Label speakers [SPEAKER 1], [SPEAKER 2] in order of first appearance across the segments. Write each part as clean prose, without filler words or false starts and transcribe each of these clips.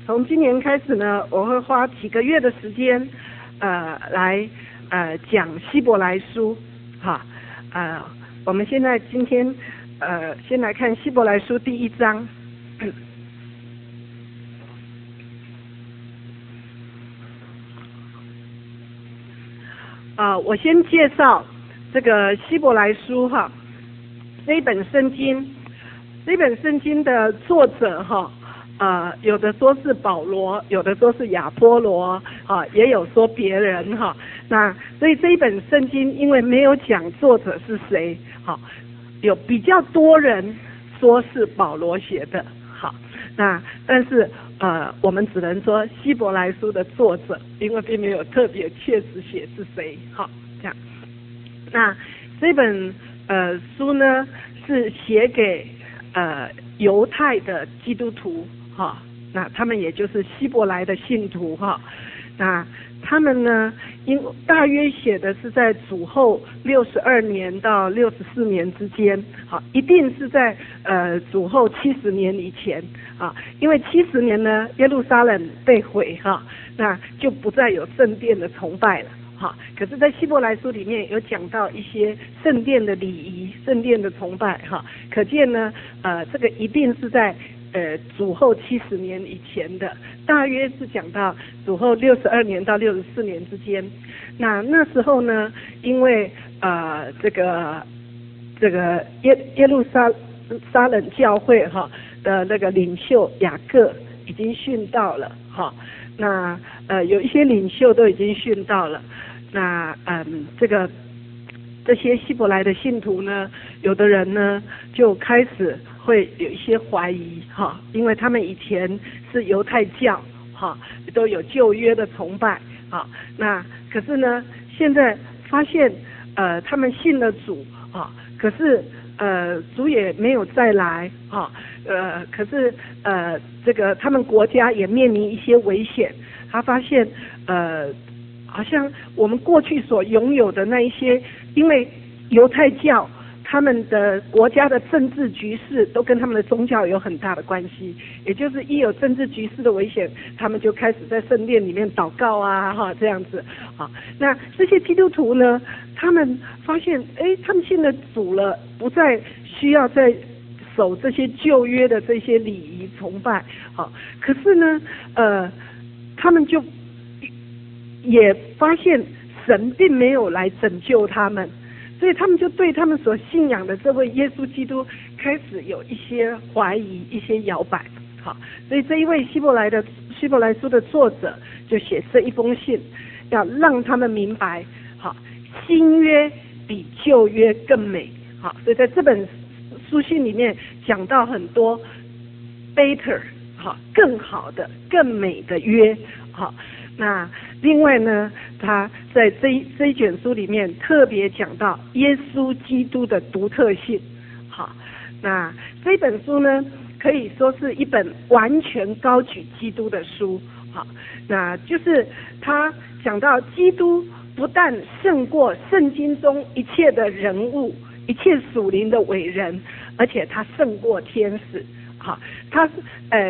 [SPEAKER 1] 从今年开始呢，我会花几个月的时间，来讲希伯来书，哈，我们今天先来看希伯来书第1章。我先介绍这个希伯来书哈，这一本圣经的作者哈，有的说是保罗，有的说是亚波罗，也有说别人哈。那所以这一本圣经因为没有讲作者是谁，好，有比较多人说是保罗写的，好，那但是我们只能说希伯来书的作者，因为并没有特别确实写是谁，好，这样。那这本书呢是写给犹太的基督徒哈，那他们也就是希伯来的信徒哈，那他们呢大约写的是在主后62年到64年之间，好，一定是在主后70年以前啊，因为70年呢耶路撒冷被毁哈，那就不再有圣殿的崇拜了。好，可是在希伯来书里面有讲到一些圣殿的礼仪、圣殿的崇拜哈，可见呢这个一定是在主后70年以前的，大约是讲到主后62年到64年之间。那时候呢，因为这个耶路撒冷教会哈的那个领袖雅各已经殉道了哈，那有一些领袖都已经殉道了。那这些希伯来的信徒呢，有的人呢就开始会有一些怀疑哈，因为他们以前是犹太教哈，都有旧约的崇拜啊，那可是呢现在发现他们信了主啊，可是主也没有再来啊，可是这个他们国家也面临一些危险，他发现好像我们过去所拥有的那一些，因为犹太教他们的国家的政治局势都跟他们的宗教有很大的关系，也就是一有政治局势的危险，他们就开始在圣殿里面祷告啊哈，这样子啊。那这些基督徒呢，他们发现他们信了主了，不再需要再守这些旧约的这些礼仪崇拜啊，可是呢他们就也发现神并没有来拯救他们，所以他们就对他们所信仰的这位耶稣基督开始有一些怀疑、一些摇摆。好，所以这一位希伯来书的作者就写这一封信，要让他们明白，好，新约比旧约更美。好，所以在这本书信里面讲到很多 better 好，更好的、更美的约。好，那另外呢，他在这一卷书里面特别讲到耶稣基督的独特性。好，那这本书呢，可以说是一本完全高举基督的书。好，那就是他讲到基督不但胜过圣经中一切的人物、一切属灵的伟人，而且他胜过天使。好，他是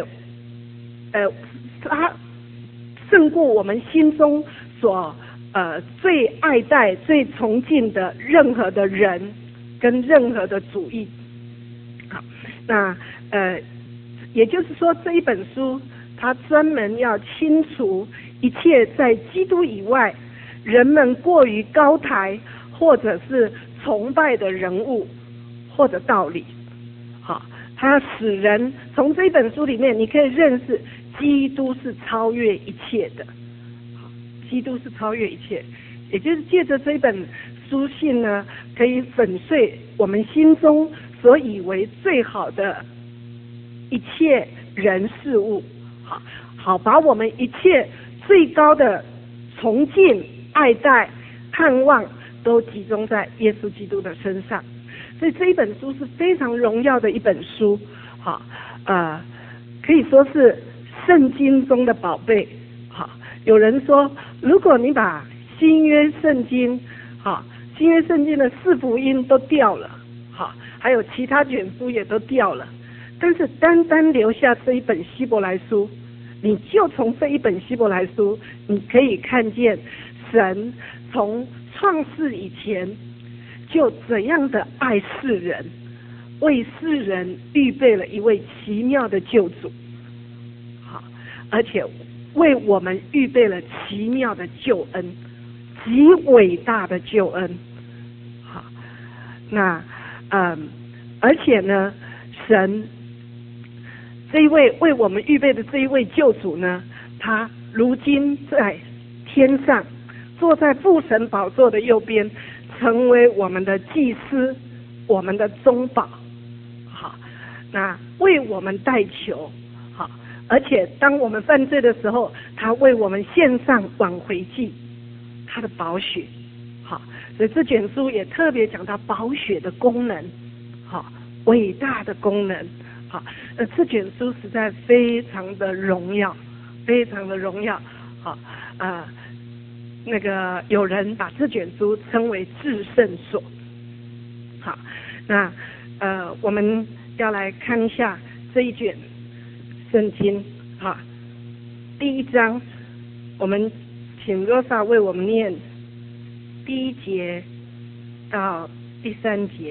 [SPEAKER 1] 他胜过我们心中所最爱戴、最崇敬的任何的人跟任何的主义。好，那也就是说这一本书它专门要清除一切在基督以外人们过于高抬或者是崇拜的人物或者道理。好，它使人从这本书里面你可以认识基督是超越一切的，基督是超越一切，也就是借着这本书信呢，可以粉碎我们心中所以为最好的一切人事物，好把我们一切最高的崇敬、爱戴、盼望都集中在耶稣基督的身上。所以这一本书是非常荣耀的一本书，好，可以说是圣经中的宝贝。好，有人说，如果你把新约圣经的4福音都掉了，好，还有其他卷书也都掉了，但是单单留下这一本希伯来书， 你就从这一本希伯来书，你可以看见神从创世以前就怎样的爱世人，为世人预备了一位奇妙的救主，好，而且为我们预备了奇妙的救恩，极伟大的救恩。好，那而且呢，神这一位为我们预备的这一位救主呢，他如今在天上，坐在父神宝座的右边，成为我们的祭司，我们的中保。好，那为我们代求。好，而且当我们犯罪的时候，他为我们献上挽回祭，他的宝血。好，所以这卷书也特别讲到宝血的功能，好，伟大的功能。好，这卷书实在非常的荣耀，非常的荣耀。好，那个有人把这卷书称为至圣所。好，那我们要来看一下这一卷圣经。好，第一章，我们请 Rosa 为我们念第1节到第3节。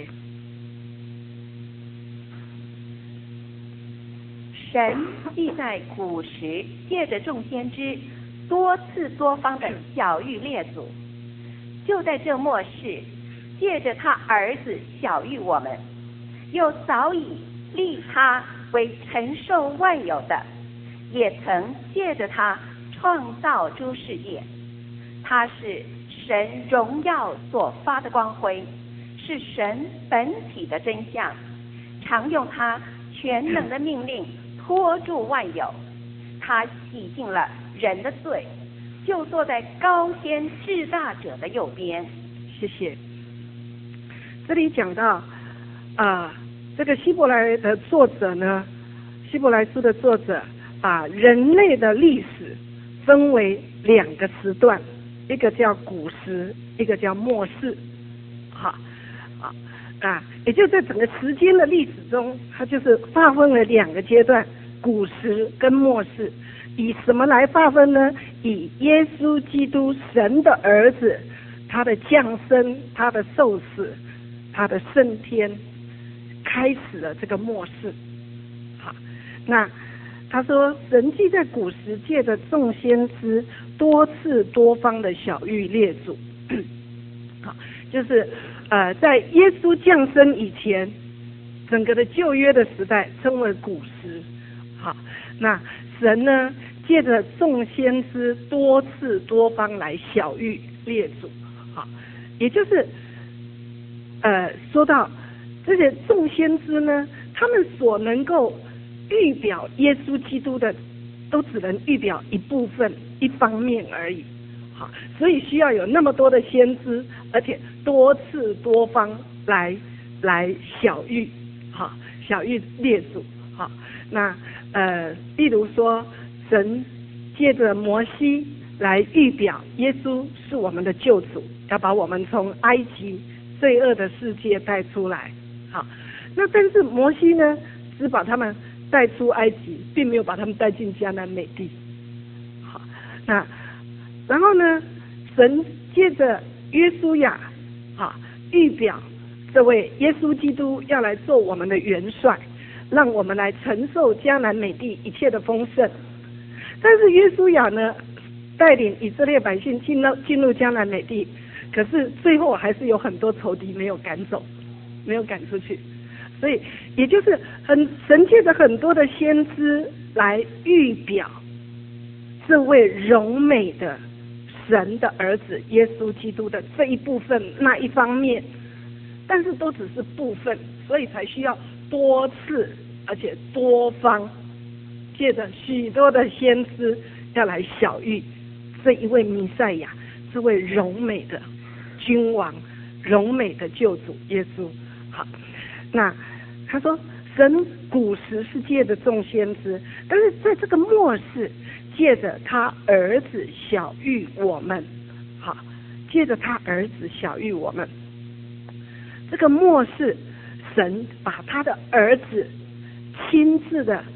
[SPEAKER 2] 神既在古时借着众先知多次多方的晓谕列祖，就在这末世借着他儿子晓谕我们，又早已立他为承受万有的，也曾借着他创造诸世界。他是神荣耀所发的光辉，是神本体的真相，常用他全能的命令托住万有。他洗净了人的罪，就坐在高天至大者的右边。
[SPEAKER 1] 谢谢。这里讲到这个希伯来的作者呢，希伯来书的作者把人类的历史分为2个时段，一个叫古时，一个叫末世。好，也就在整个时间的历史中，它就是划分了2个阶段，古时跟末世。以什么来划分呢？以耶稣基督神的儿子，他的降生，他的受死，他的升天，开始了这个末世。好，那他说神既在古时借着众先知多次多方的晓谕列祖。好，就是在耶稣降生以前，整个的旧约的时代称为古时。好，那神呢借着众先知多次多方来晓谕列祖。好，也就是说到这些众先知呢，他们所能够预表耶稣基督的，都只能预表一部分一方面而已。好，所以需要有那么多的先知，而且多次多方来晓谕。好，晓谕列祖。好，那例如说神借着摩西来预表耶稣是我们的救主，要把我们从埃及罪恶的世界带出来。好，那但是摩西呢只把他们带出埃及，并没有把他们带进迦南美地。好，那然后呢，神借着约书亚预表这位耶稣基督要来做我们的元帅，让我们来承受迦南美地一切的丰盛。但是约书亚呢带领以色列百姓进入迦南美地，可是最后还是有很多仇敌没有赶走，没有赶出去。所以也就是神借着很多的先知来预表这位荣美的神的儿子耶稣基督的这一部分那一方面，但是都只是部分，所以才需要多次而且多方，借着许多的先知要来晓谕这一位弥赛亚，这位荣美的君王，荣美的救主耶稣。好，那他说神古时是借着众先知，但是在这个末世借着他儿子晓谕我们。好，借着他儿子晓谕我们，这个末世神把他的儿子亲自的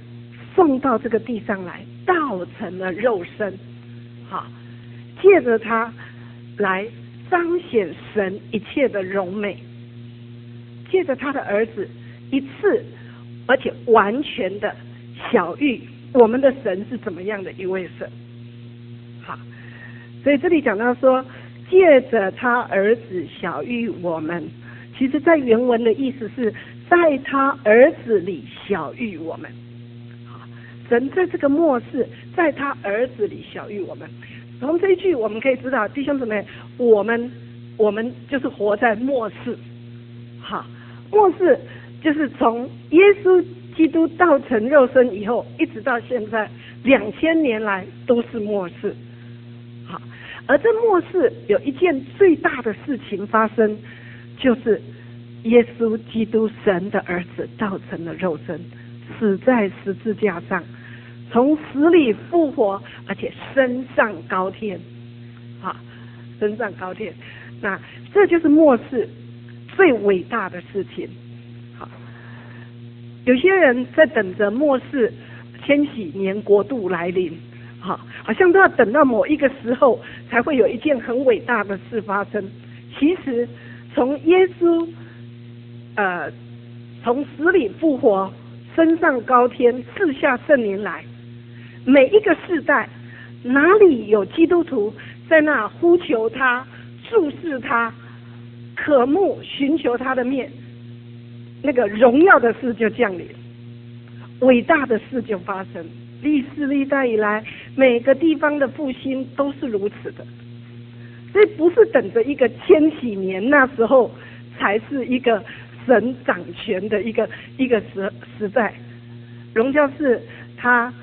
[SPEAKER 1] 送到这个地上来，道成了肉身，好，借着他来彰显神一切的荣美，借着他的儿子一次而且完全的晓喻我们的神是怎么样的一位神。好，所以这里讲到说借着他儿子晓喻我们，其实在原文的意思是在他儿子里晓喻我们。好，神在这个末世在他儿子里晓喻我们。从这一句我们可以知道，弟兄姊妹，我们就是活在末世。好，末世就是从耶稣基督道成肉身以后，一直到现在2000年来都是末世。好，而这末世有一件最大的事情发生，就是耶稣基督神的儿子道成了肉身，死在十字架上，从死里复活，而且升上高天。好，升上高天，那这就是末世最伟大的事情。好，有些人在等着末世千禧年国度来临，好像都要等到某一个时候才会有一件很伟大的事发生。其实从耶稣从死里复活，升上高天，赐下圣灵来，每一个世代哪里有基督徒在那呼求他、注视他、渴慕寻求他的面，那个荣耀的事就降临，伟大的事就发生。历世历代以来，每个地方的复兴都是如此的。所以不是等着一个千禧年那时候才是一个神掌权的一个时代。荣教士他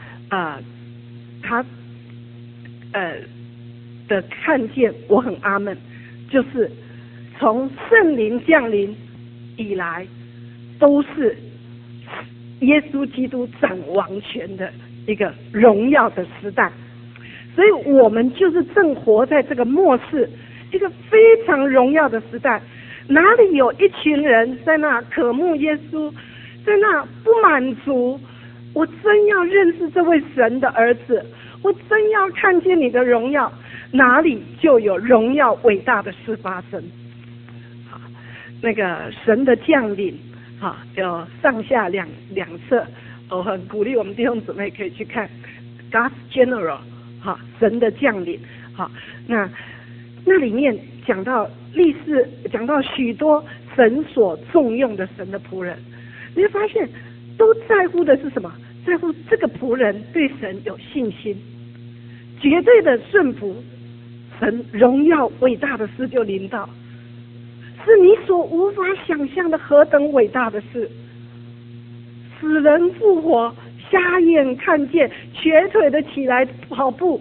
[SPEAKER 1] 的看见，我很阿们，就是从圣灵降临以来，都是耶稣基督掌王权的一个荣耀的时代。所以我们就是正活在这个末世一个非常荣耀的时代。哪里有一群人在那渴慕耶稣，在那不满足，我真要认识这位神的儿子，我真要看见你的荣耀，哪里就有荣耀伟大的事发生。好，那个神的降临，好，有上下两册，我很鼓励我们弟兄姊妹可以去看 God's General， 好，神的降临。好，那里面讲到历史，讲到许多神所重用的神的仆人，你会发现都在乎的是什么？在乎这个仆人对神有信心，绝对的顺服，神荣耀伟大的事就临到，是你所无法想象的何等伟大的事。死人复活，瞎眼看见，瘸腿的起来跑步。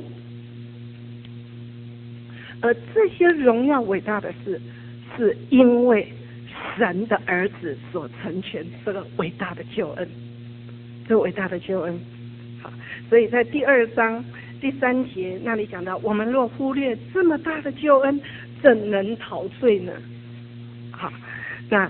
[SPEAKER 1] 而这些荣耀伟大的事，是因为神的儿子所成全这个伟大的救恩，这个伟大的救恩。好，所以在第2章第3节那里讲到，我们若忽略这么大的救恩，怎能逃罪呢？好，那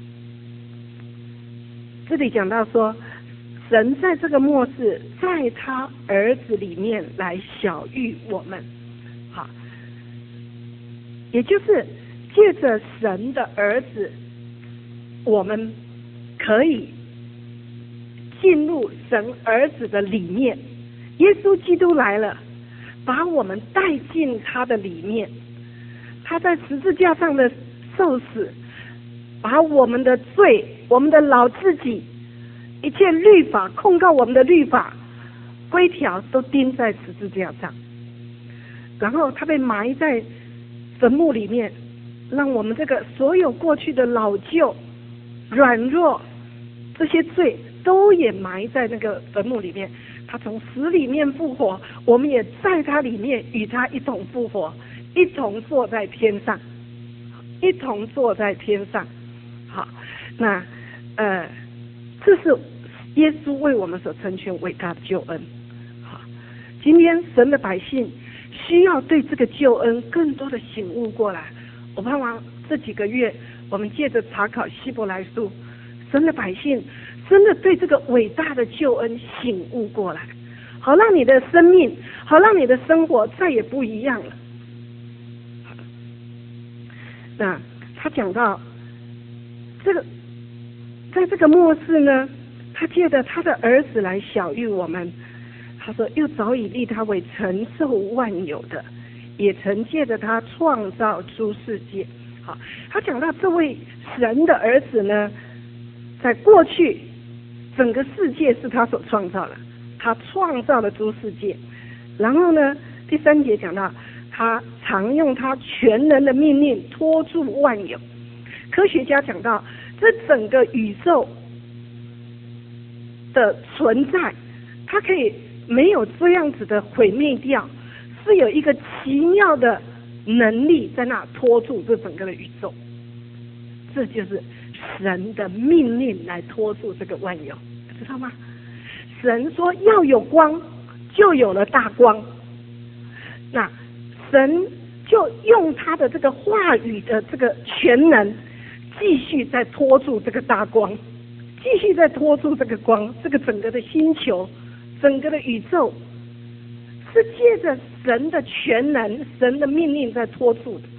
[SPEAKER 1] 这里讲到说，神在这个末世，在他儿子里面来晓喻我们。好，也就是借着神的儿子，我们可以进入神儿子的里面。耶稣基督来了，把我们带进他的里面。他在十字架上的受死，把我们的罪、我们的老自己、一切律法控告我们的律法规条都钉在十字架上，然后他被埋在坟墓里面，让我们这个所有过去的老旧、软弱这些罪都也埋在那个坟墓里面。他从死里面复活，我们也在他里面与他一同复活，一同坐在天上，一同坐在天上。好，那这是耶稣为我们所成全伟大的救恩。好，今天神的百姓需要对这个救恩更多的醒悟过来。我盼望这几个月我们借着查考希伯来书，神的百姓真的对这个伟大的救恩醒悟过来，好让你的生命，好让你的生活再也不一样了。那他讲到这个，在这个末世呢，他借着他的儿子来晓谕我们。他说又早已立他为承受万有的，也曾借着他创造诸世界。好，他讲到这位神的儿子呢，在过去整个世界是他所创造的，他创造了诸世界。然后呢，第3节讲到他常用他全能的命令托住万有。科学家讲到这整个宇宙的存在，它可以没有这样子的毁灭掉，是有一个奇妙的能力在那拖住这整个的宇宙。这就是神的命令来拖住这个万有，知道吗？神说要有光，就有了大光。那神就用他的这个话语的这个全能，继续在拖住这个大光，继续在拖住这个光，这个整个的星球，整个的宇宙是借着神的全能、神的命令在拖住的。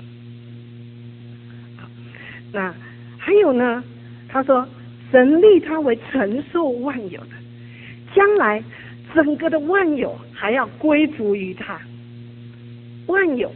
[SPEAKER 1] 那还有呢，他说神立他为承受万有的，将来整个的万有还要归服于他。万有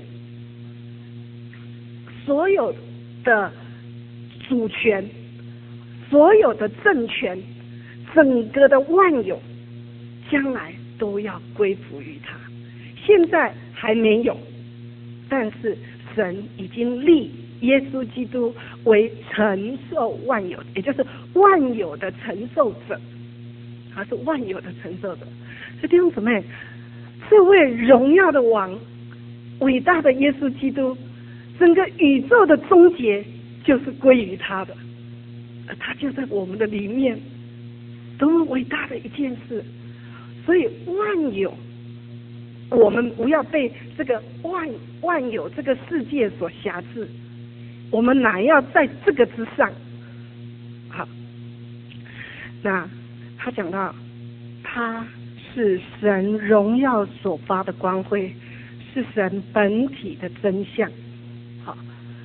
[SPEAKER 1] 所有的主权，所有的政权，整个的万有将来都要归服于他。现在还没有，但是神已经立耶稣基督为承受万有，也就是万有的承受者，他是万有的承受者。所以弟兄姊妹，这位荣耀的王，伟大的耶稣基督，整个宇宙的终结就是归于他的，而他就在我们的里面，多么伟大的一件事！所以万有，我们不要被这个万有这个世界所辖制，我们乃要在这个之上。好，那他讲到他是神荣耀所发的光辉，是神本体的真相。好，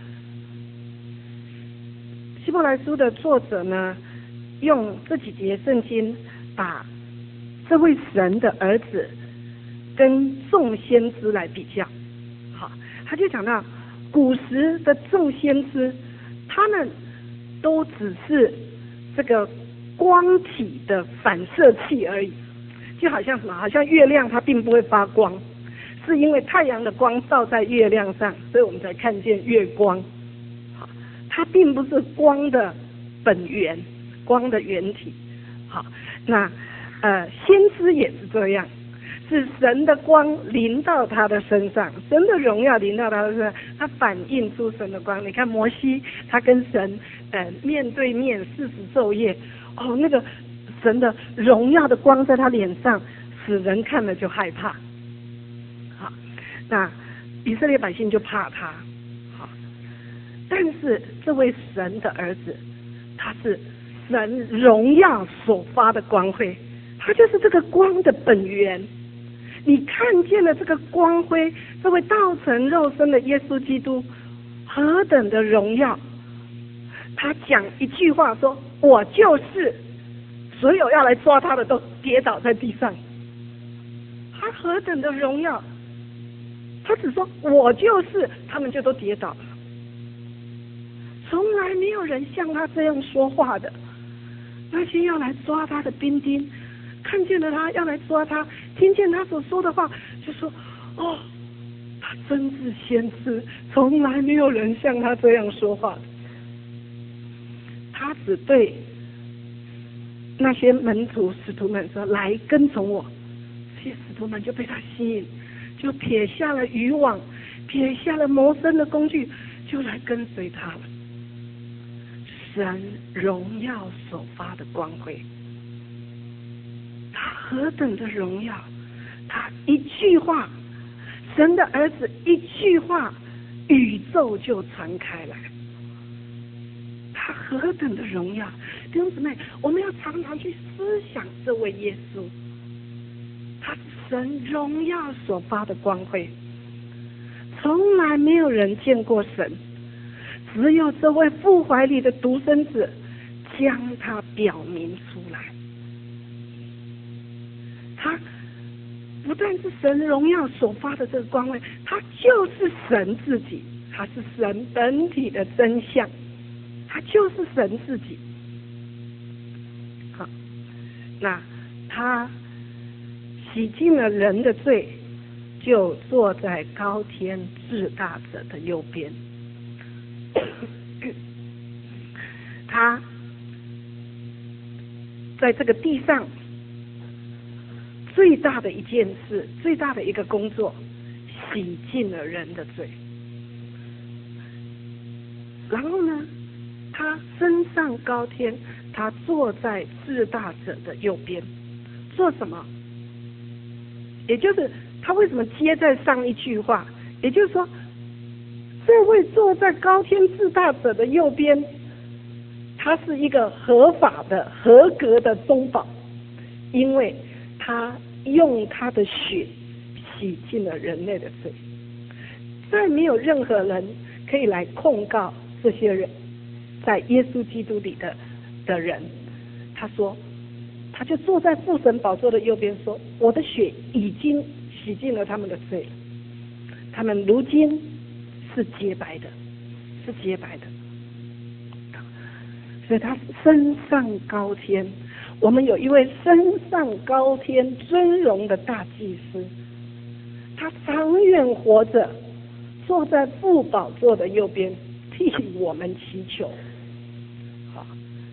[SPEAKER 1] 希伯来书的作者呢，用这几节圣经把这位神的儿子跟众先知来比较。好，他就讲到古时的众先知，他们都只是这个光体的反射器而已，就好像什么，好像月亮它并不会发光，是因为太阳的光照在月亮上，所以我们才看见月光。好，它并不是光的本源，光的原体。好，那先知也是这样，是神的光临到他的身上，神的荣耀临到他的身上，他反映出神的光。你看摩西，他跟神面对面40昼夜，那个神的荣耀的光在他脸上，使人看了就害怕。好，那以色列百姓就怕他。好，但是这位神的儿子，他是神荣耀所发的光辉，他就是这个光的本源。你看见了这个光辉，这位道成肉身的耶稣基督何等的荣耀。他讲一句话说，我就是，所有要来抓他的都跌倒在地上。他何等的荣耀，他只说我就是，他们就都跌倒了。从来没有人像他这样说话的。那些要来抓他的兵丁看见了他要来抓他，听见他所说的话，就说他真是先知，从来没有人像他这样说话的。他只对那些门徒使徒们说，来跟从我。这些使徒们就被他吸引，就撇下了渔网，撇下了谋生的工具，就来跟随他了。神荣耀所发的光辉，他何等的荣耀！他一句话，神的儿子一句话，宇宙就传开来。他他何等的荣耀！弟兄姊妹，我们要常常去思想这位耶稣，他是神荣耀所发的光辉，从来没有人见过神，只有这位父怀里的独生子将他表明出来。他不但是神荣耀所发的这个光辉，他就是神自己，他是神本体的真相，他就是神自己。好，那他洗净了人的罪，就坐在高天至大者的右边。他在这个地上最大的一件事，最大的一个工作，洗净了人的罪。然后呢，他升上高天，他坐在至大者的右边，做什么？也就是他为什么接在上一句话？也就是说，这位坐在高天至大者的右边，他是一个合法的、合格的中保，因为他用他的血洗净了人类的罪，再没有任何人可以来控告这些人在耶稣基督里的人。他说，他就坐在父神宝座的右边说，我的血已经洗净了他们的罪了，他们如今是洁白的，是洁白的。所以他升上高天，我们有一位升上高天尊荣的大祭司，他长远活着，坐在父宝座的右边，替我们祈求。好，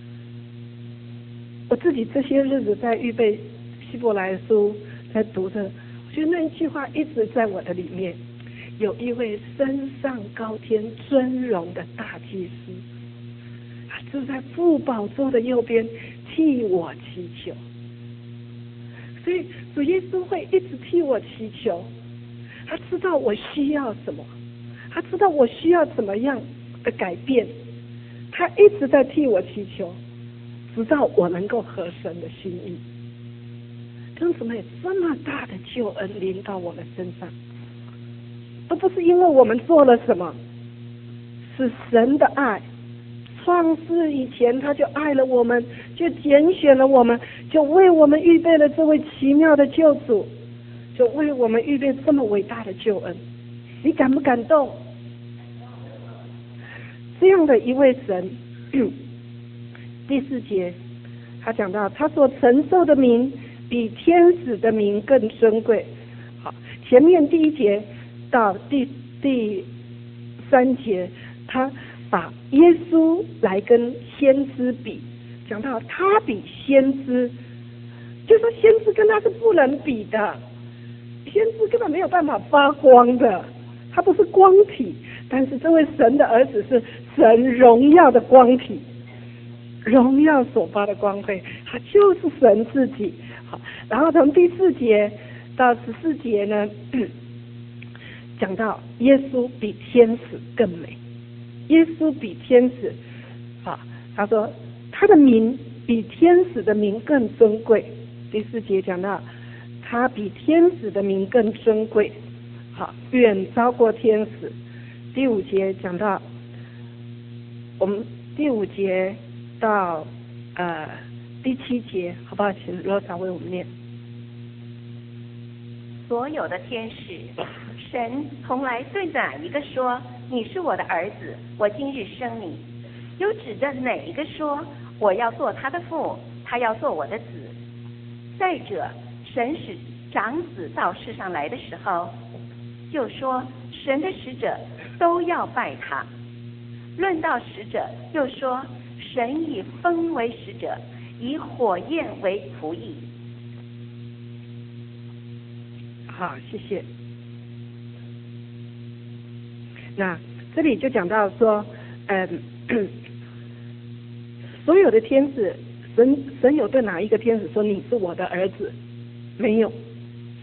[SPEAKER 1] 我自己这些日子在预备希伯来书，在读着，我觉得那一句话一直在我的里面，有一位升上高天尊荣的大祭司，他就在父宝座的右边替我祈求。所以主耶稣会一直替我祈求，他知道我需要什么，他知道我需要怎么样的改变，他一直在替我祈求，直到我能够合神的心意。弟兄姊妹，这么大的救恩临到我们身上，都不是因为我们做了什么，是神的爱。创世以前他就爱了我们，就拣选了我们，就为我们预备了这位奇妙的救主，就为我们预备这么伟大的救恩。你感不感动？这样的一位神，第4节他讲到，他所承受的名比天使的名更尊贵。好，前面第1节到第3节，他把耶稣来跟先知比，讲到他比先知，就说先知跟他是不能比的，先知根本没有办法发光的，他不是光体，但是这位神的儿子是神荣耀的光体，荣耀所发的光辉，他就是神自己。好，然后从第4节到14节呢，讲到耶稣比天使更美，耶稣比天使，好，他说他的名比天使的名更尊贵。第4节讲到他比天使的名更尊贵，好，远超过天使。第5节讲到，我们第5节到第7节，好不好？请罗莎为我们念。
[SPEAKER 2] 所有的天使，神从来对哪一个说你是我的儿子，我今日生你？又指着哪一个说我要做他的父，他要做我的子？再者，神使长子到世上来的时候，就说神的使者都要拜他。论到使者，又说神以风为使者，以火焰为仆役。
[SPEAKER 1] 好，谢谢。那这里就讲到说，所有的天使，神有对哪一个天使说你是我的儿子？没有，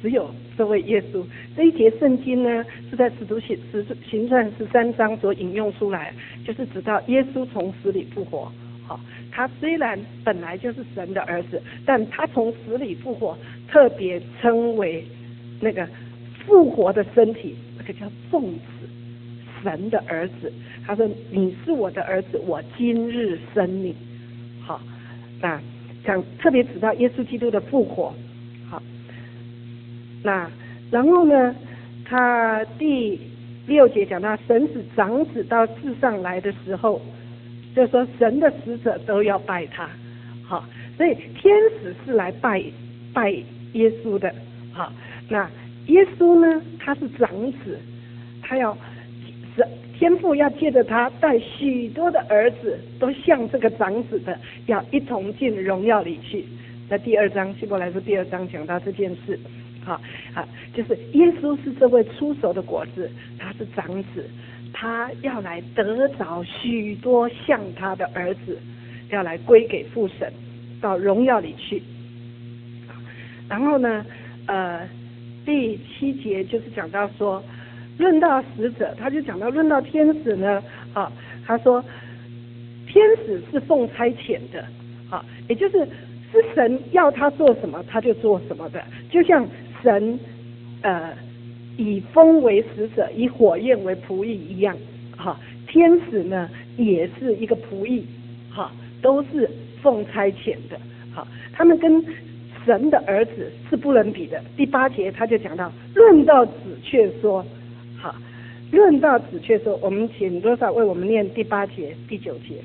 [SPEAKER 1] 只有这位耶稣。这一节圣经呢，是在使徒行传13章所引用出来，就是指到耶稣从死里复活。好，他虽然本来就是神的儿子，但他从死里复活，特别称为那个复活的身体，那个叫众子，神的儿子。他说：“你是我的儿子，我今日生你。”好，那讲特别指到耶稣基督的复活。好，那然后呢，他第6节讲到神使长子到世上来的时候，就是说神的使者都要拜他。好，所以天使是来拜耶稣的。好，那耶稣呢，他是长子，他要天父要借着他带许多的儿子都像这个长子的，要一同进荣耀里去。在第2章希伯来书第2章讲到这件事。好，就是耶稣是这位出熟的果子，他是长子，他要来得着许多像他的儿子，要来归给父神，到荣耀里去。然后呢，第7节就是讲到说，论到使者，他就讲到论到天使呢，他说天使是奉差遣的，也就是神要他做什么他就做什么的，就像神以风为使者，以火焰为仆役一样，天使呢也是一个仆役，都是奉差遣的，他们跟神的儿子是不能比的。第8节他就讲到，论到子却说，论到子却说，我们请多少为我们念第8节、第9节。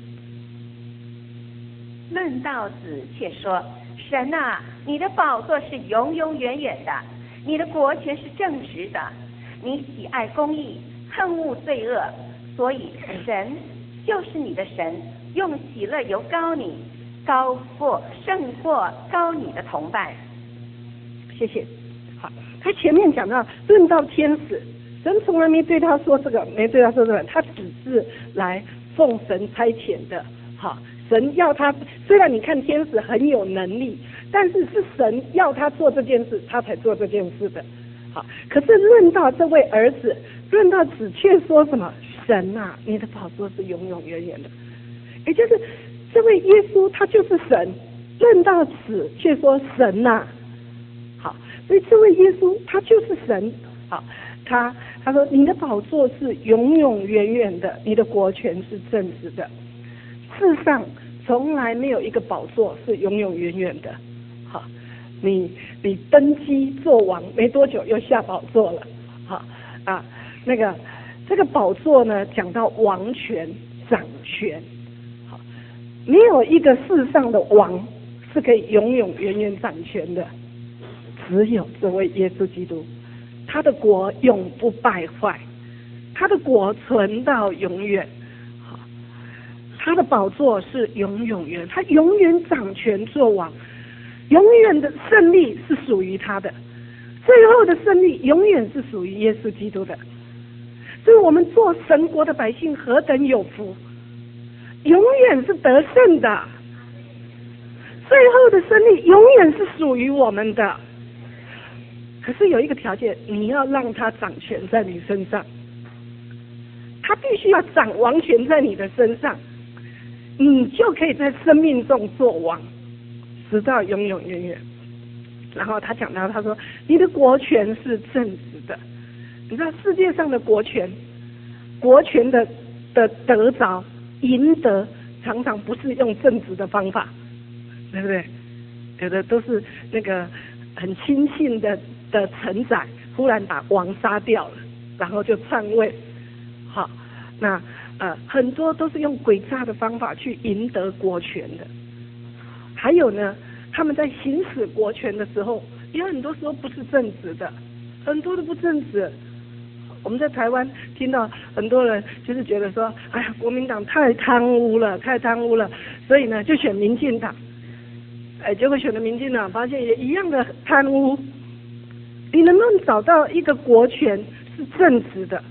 [SPEAKER 2] 论到子却说，神啊，你的宝座是永永远远的，你的国权是正直的，你喜爱公义，恨恶罪恶，所以神就是你的神，用喜乐油膏你，胜过膏你的同伴。
[SPEAKER 1] 谢谢。好，他前面讲到论到天使，神从来没对他说这个，没对他说这个，他只是来奉神差遣的。好，神要他，虽然你看天使很有能力，但是是神要他做这件事，他才做这件事的。好，可是论到这位儿子，论到子却说什么？神啊，你的宝座是永永远远的。也就是这位耶稣他就是神，论到子却说神啊。好，所以这位耶稣他就是神。好，他说你的宝座是永永远远的，你的国权是正直的。世上从来没有一个宝座是永永远远的。好，你登基做王没多久又下宝座了。好这个宝座呢，讲到王权掌权。好，没有一个世上的王是可以永永远远掌权的，只有这位耶稣基督，他的国永不败坏，他的国存到永远。他的宝座是永永远，他永远掌权做王，永远的胜利是属于他的，最后的胜利永远是属于耶稣基督的。所以我们做神国的百姓何等有福，永远是得胜的，最后的胜利永远是属于我们的。可是有一个条件，你要让他掌权在你身上，他必须要掌王权在你的身上，你就可以在生命中做王，直到永永远远。然后他讲到，他说你的国权是正直的。你知道世界上的国权的得着赢得，常常不是用正直的方法，对不对？有的都是那个很轻信的臣宰，忽然把王杀掉了，然后就篡位。好，那很多都是用诡诈的方法去赢得国权的。还有呢，他们在行使国权的时候，也很多时候不是正直的，很多都不正直。我们在台湾听到很多人就是觉得说，哎呀，国民党太贪污了，所以呢就选民进党。结果选了民进党，发现也一样的贪污。你能不能找到一个国权是正直的？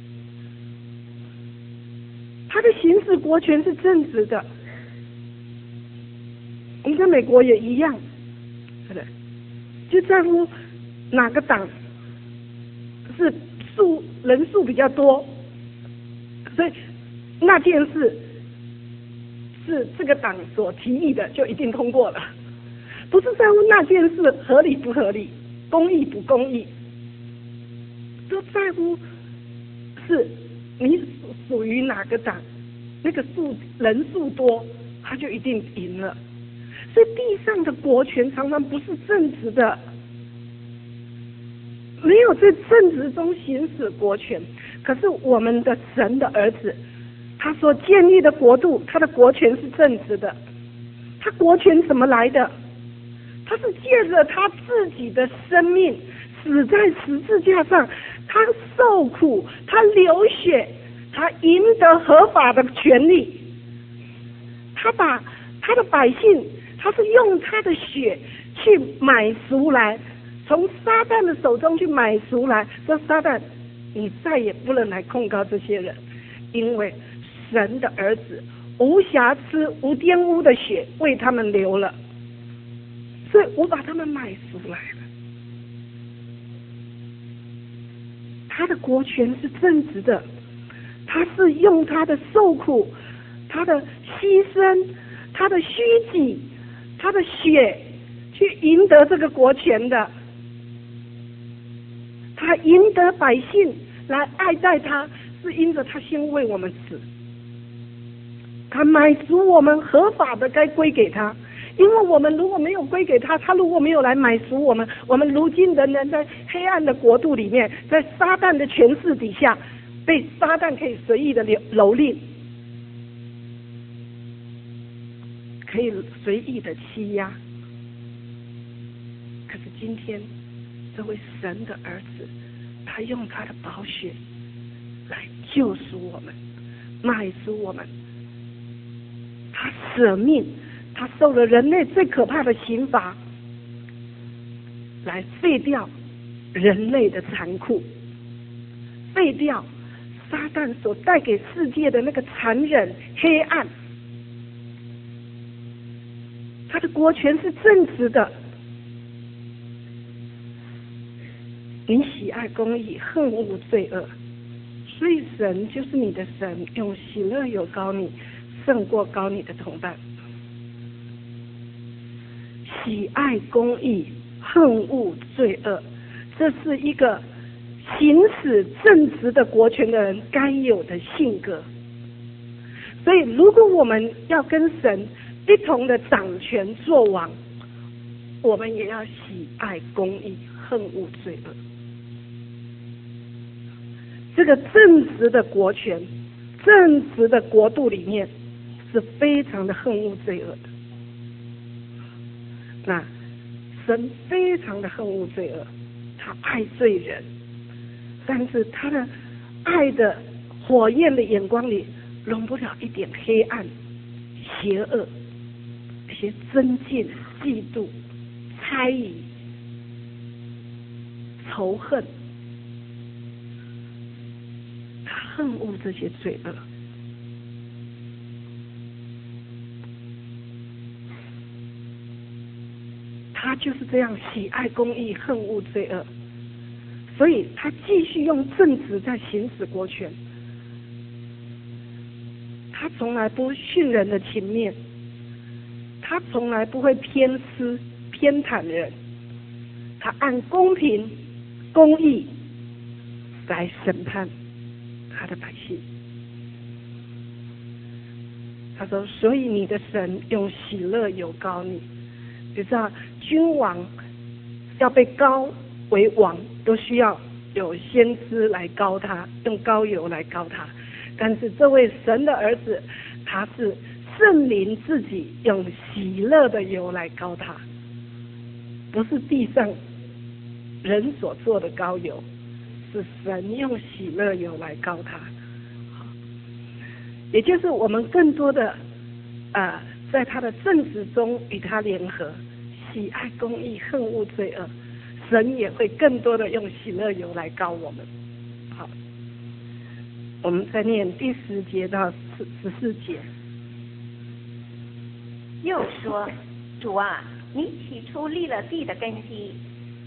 [SPEAKER 1] 他的行使国权是正直的。我们在美国也一样，对不对？就在乎哪个党是人数比较多，所以那件事是这个党所提议的，就一定通过了。不是在乎那件事合理不合理，公义不公义，都在乎是你属于哪个党，那个人数多，他就一定赢了。所以地上的国权常常不是正直的，没有在正直中行使国权。可是我们的神的儿子，他所建立的国度，他的国权是正直的。他国权怎么来的？他是借着他自己的生命死在十字架上，他受苦，他流血，他赢得合法的权利。他把他的百姓，他是用他的血去买赎来，从撒旦的手中去买赎来。说撒旦，你再也不能来控告这些人，因为神的儿子无瑕疵无玷污的血为他们流了，所以我把他们买赎来了。他的国权是正直的，他是用他的受苦，他的牺牲，他的虚己，他的血去赢得这个国权的。他赢得百姓来爱戴他，是因着他先为我们死，他买赎我们合法的该归给他。因为我们如果没有归给他，他如果没有来买赎我们，我们如今仍然在黑暗的国度里面，在撒旦的权势底下，被撒旦可以随意的蹂躏，可以随意的欺压。可是今天这位神的儿子，他用他的宝血来救赎我们，买赎我们，他舍命，他受了人类最可怕的刑罚，来废掉人类的残酷，废掉撒旦所带给世界的那个残忍黑暗。他的国权是正直的，你喜爱公义，恨恶罪恶，所以神就是你的神，用喜乐油膏你，胜过膏你的同伴。喜爱公义，恨恶罪恶，这是一个行使正直的国权的人该有的性格。所以如果我们要跟神一同的掌权作王，我们也要喜爱公义，恨恶罪恶。这个正直的国权，正直的国度里面是非常的恨恶罪恶的。那神非常的恨恶罪恶，他爱罪人，但是他的爱的火焰的眼光里容不了一点黑暗、邪恶、一些增进、嫉妒、猜疑、仇恨，他恨恶这些罪恶。他就是这样喜爱公义，恨恶罪恶，所以他继续用正直在行使国权。他从来不训人的情面，他从来不会偏私偏袒人，他按公平公义来审判他的百姓。他说，所以你的神用喜乐油膏你。你知道君王要被膏为王，都需要有先知来膏他，用膏油来膏他。但是这位神的儿子，他是圣灵自己用喜乐的油来膏他，不是地上人所做的膏油，是神用喜乐油来膏他。也就是我们更多的在他的正直中与他联合，喜爱公义，恨恶罪恶，神也会更多的用喜乐油来膏我们。好，我们再念第10节到14节。
[SPEAKER 2] 又说，主啊，你起初立了地的根基，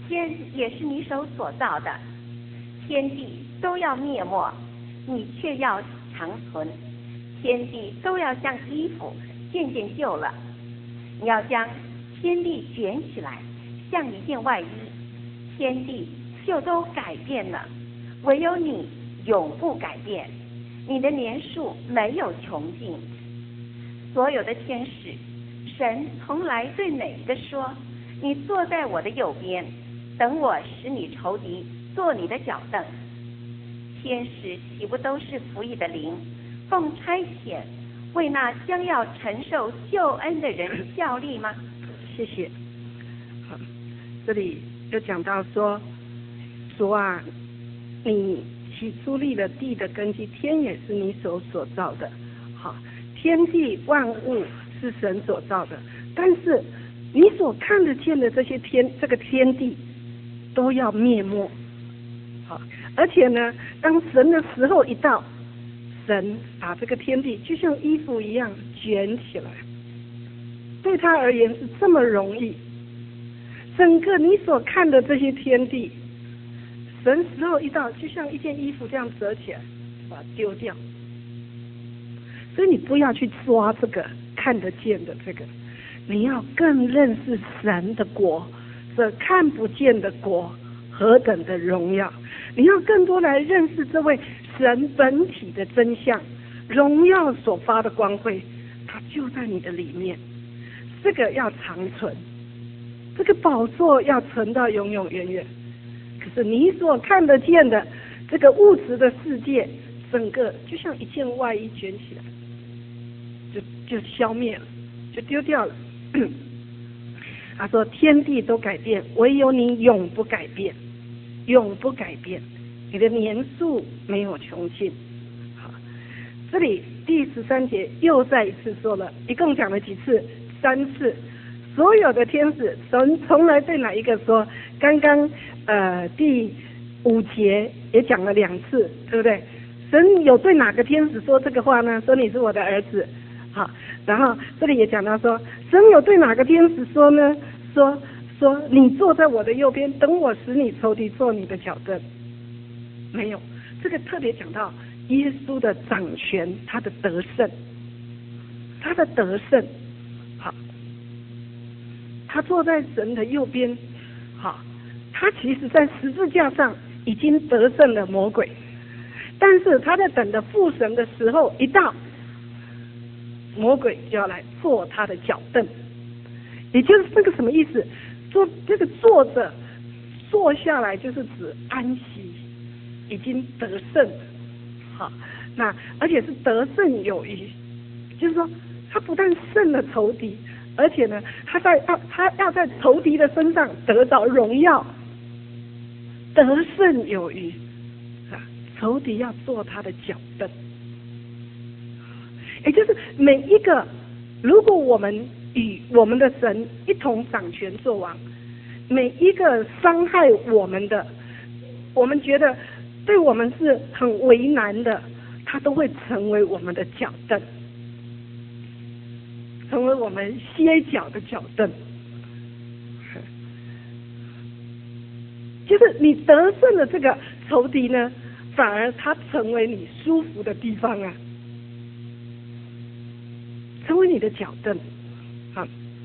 [SPEAKER 2] 天也是你手所造的，天地都要灭没，你却要长存。天地都要像衣服渐渐旧了，你要将天地卷起来，像一件外衣，天地就都改变了，唯有你永不改变，你的年数没有穷尽。所有的天使，神从来对哪一个说，你坐在我的右边，等我使你仇敌做你的脚凳？天使岂不都是服役的灵，奉差遣为那将要承受救恩的人效力吗？
[SPEAKER 1] 谢谢。好，这里就讲到说，主啊，你起初立了地的根基，天也是你手所造的。好，天地万物是神所造的，但是你所看得见的这些这个天地都要灭没。好，而且呢，当神的时候一到，神把这个天地就像衣服一样卷起来，对他而言是这么容易。整个你所看的这些天地，神时候一到，就像一件衣服这样折起来，把它丢掉。所以你不要去抓这个看得见的这个，你要更认识神的国，这看不见的国何等的荣耀。你要更多来认识这位神本体的真相，荣耀所发的光辉，它就在你的里面。这个要长存，这个宝座要存到永永远远。可是你所看得见的这个物质的世界，整个就像一件外衣卷起来，就消灭了，就丢掉了。他说天地都改变，唯有你永不改变，永不改变，你的年数没有穷尽。好，这里第13节又再一次说了，一共讲了几次？3次。所有的天使，神从来对哪一个说？刚刚第5节也讲了2次，对不对？神有对哪个天使说这个话呢？说你是我的儿子。好，然后这里也讲到说，神有对哪个天使说呢？说你坐在我的右边，等我使你仇敌做你的脚凳。没有，这个特别讲到耶稣的掌权，他的得胜，他的得胜。好，他坐在神的右边。好，他其实在十字架上已经得胜了魔鬼，但是他在等着父神的时候一到，魔鬼就要来做他的脚凳。也就是这个什么意思？这个坐着坐下来就是指安息，已经得胜了。好，那而且是得胜有余，就是说他不但胜了仇敌，而且呢，他要在仇敌的身上得到荣耀，得胜有余啊！仇敌要做他的脚凳，也就是每一个，如果我们与我们的神一同掌权作王，每一个伤害我们的，我们觉得对我们是很为难的，他都会成为我们的脚凳，成为我们歇脚的脚凳。就是你得胜了这个仇敌呢，反而他成为你舒服的地方啊，成为你的脚凳。好，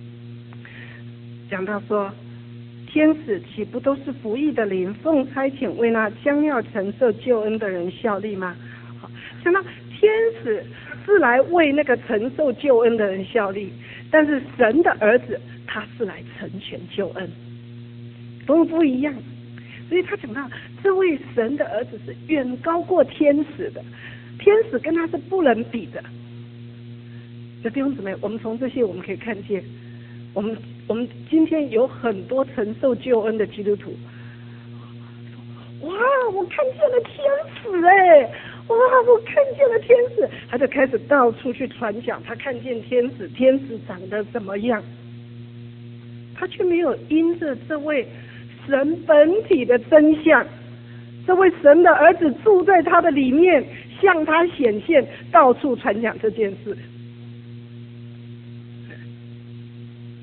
[SPEAKER 1] 讲到说，天使岂不都是服役的灵，奉差遣为那将要承受救恩的人效力吗？好，想到天使是来为那个承受救恩的人效力，但是神的儿子他是来成全救恩，不一样。所以他讲到这位神的儿子是远高过天使的，天使跟他是不能比的。弟兄姊妹，我们从这些我们可以看见，我们今天有很多承受救恩的基督徒，哇，我看见了天使哎，哇，我看见了天使，他就开始到处去传讲，他看见天使，天使长得怎么样，他却没有因着这位神本体的真相，这位神的儿子住在他的里面，向他显现，到处传讲这件事。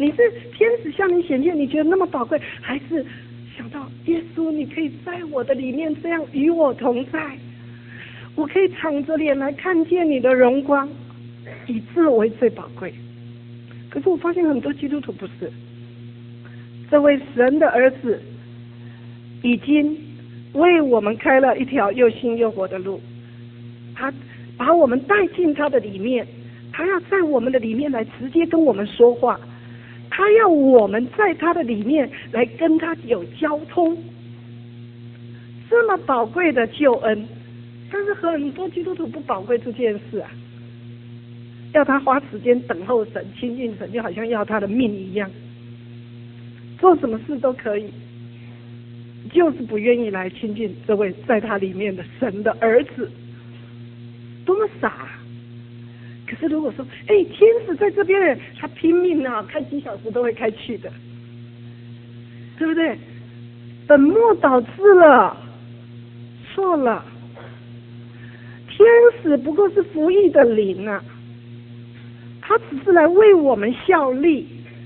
[SPEAKER 1] 你是天使向你显现，你觉得那么宝贵，还是想到耶稣，你可以在我的里面这样与我同在，我可以敞着脸来看见你的荣光，以这为最宝贵。可是我发现很多基督徒不是，这位神的儿子已经为我们开了一条又新又活的路，他把我们带进他的里面，他要在我们的里面来直接跟我们说话，他要我们在他的里面来跟他有交通，这么宝贵的救恩，但是很多基督徒不宝贵这件事啊，要他花时间等候神、亲近神，就好像要他的命一样，做什么事都可以，就是不愿意来亲近这位在他里面的神的儿子，多么傻啊！可是如果说，天使在这边，他拼命啊，开几小时都会开去的，对不对？本末倒置了，错了。天使不过是服役的灵啊，他只是来为我们效力。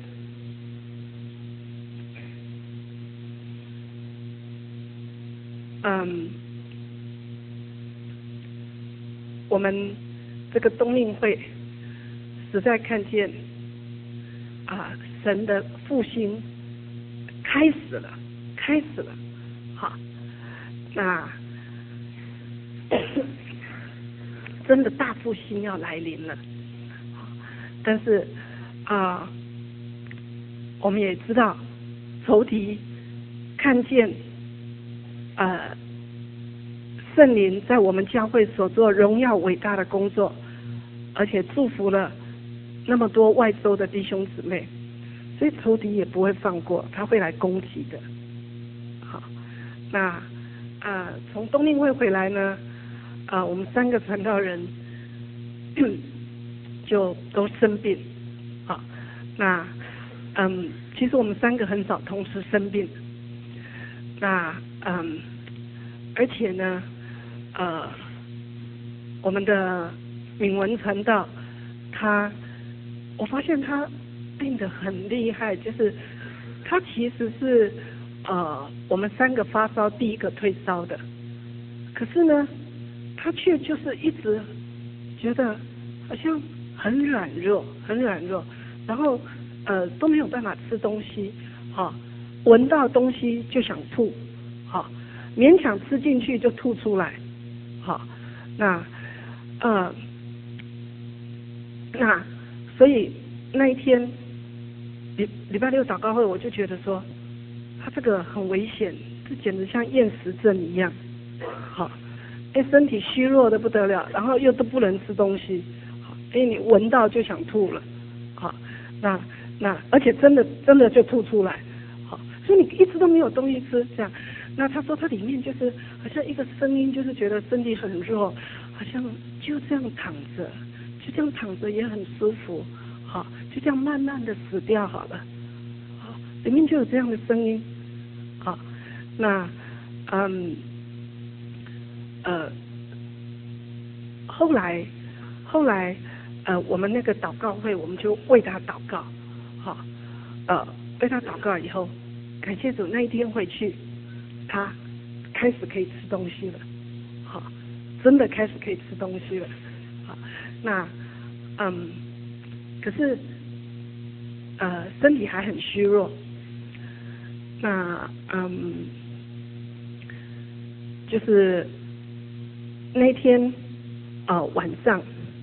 [SPEAKER 1] 我们这个冬令会实在看见神的复兴开始了。好，那真的大复兴要来临了。但是我们也知道仇敌看见圣灵在我们教会所做荣耀伟大的工作，而且祝福了那么多外州的弟兄姊妹，所以仇敌也不会放过，他会来攻击的。好，那从冬令会回来呢，我们3个传道人就都生病。好，那其实我们3个很少同时生病。那而且呢我们的敏文传道我发现他病得很厉害，就是他其实是我们3个发烧第一个退烧的，可是呢他却就是一直觉得好像很软弱，然后都没有办法吃东西，闻到东西就想吐，勉强吃进去就吐出来。那所以那一天礼拜六祷告会，我就觉得说他这个很危险，这简直像厌食症一样。身体虚弱的不得了，然后又都不能吃东西，你闻到就想吐了。那而且真的就吐出来。所以你一直都没有东西吃，这样。那他说他里面就是好像一个声音，就是觉得身体很弱，好像就这样躺着也很舒服，就这样慢慢的死掉好了，里面就有这样的声音。那后来我们那个祷告会，我们就为他祷告，为他祷告以后，感谢主，那一天回去他开始可以吃东西了，真的开始可以吃东西了。那可是身体还很虚弱。那就是那天晚上，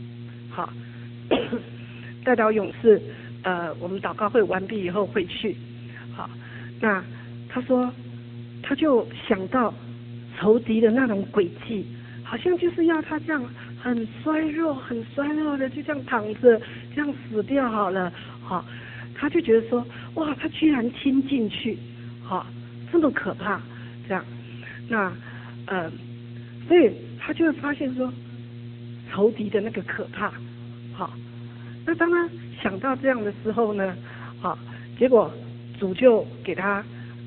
[SPEAKER 1] 带到勇士我们祷告会完毕以后回去，那他说他就想到仇敌的那种诡计，好像就是要他这样很衰弱的就这样躺着这样死掉好了。他就觉得说哇，他居然亲进去，这么可怕这样。那所以他就会发现说仇敌的那个可怕。那当他想到这样的时候呢，结果主就给他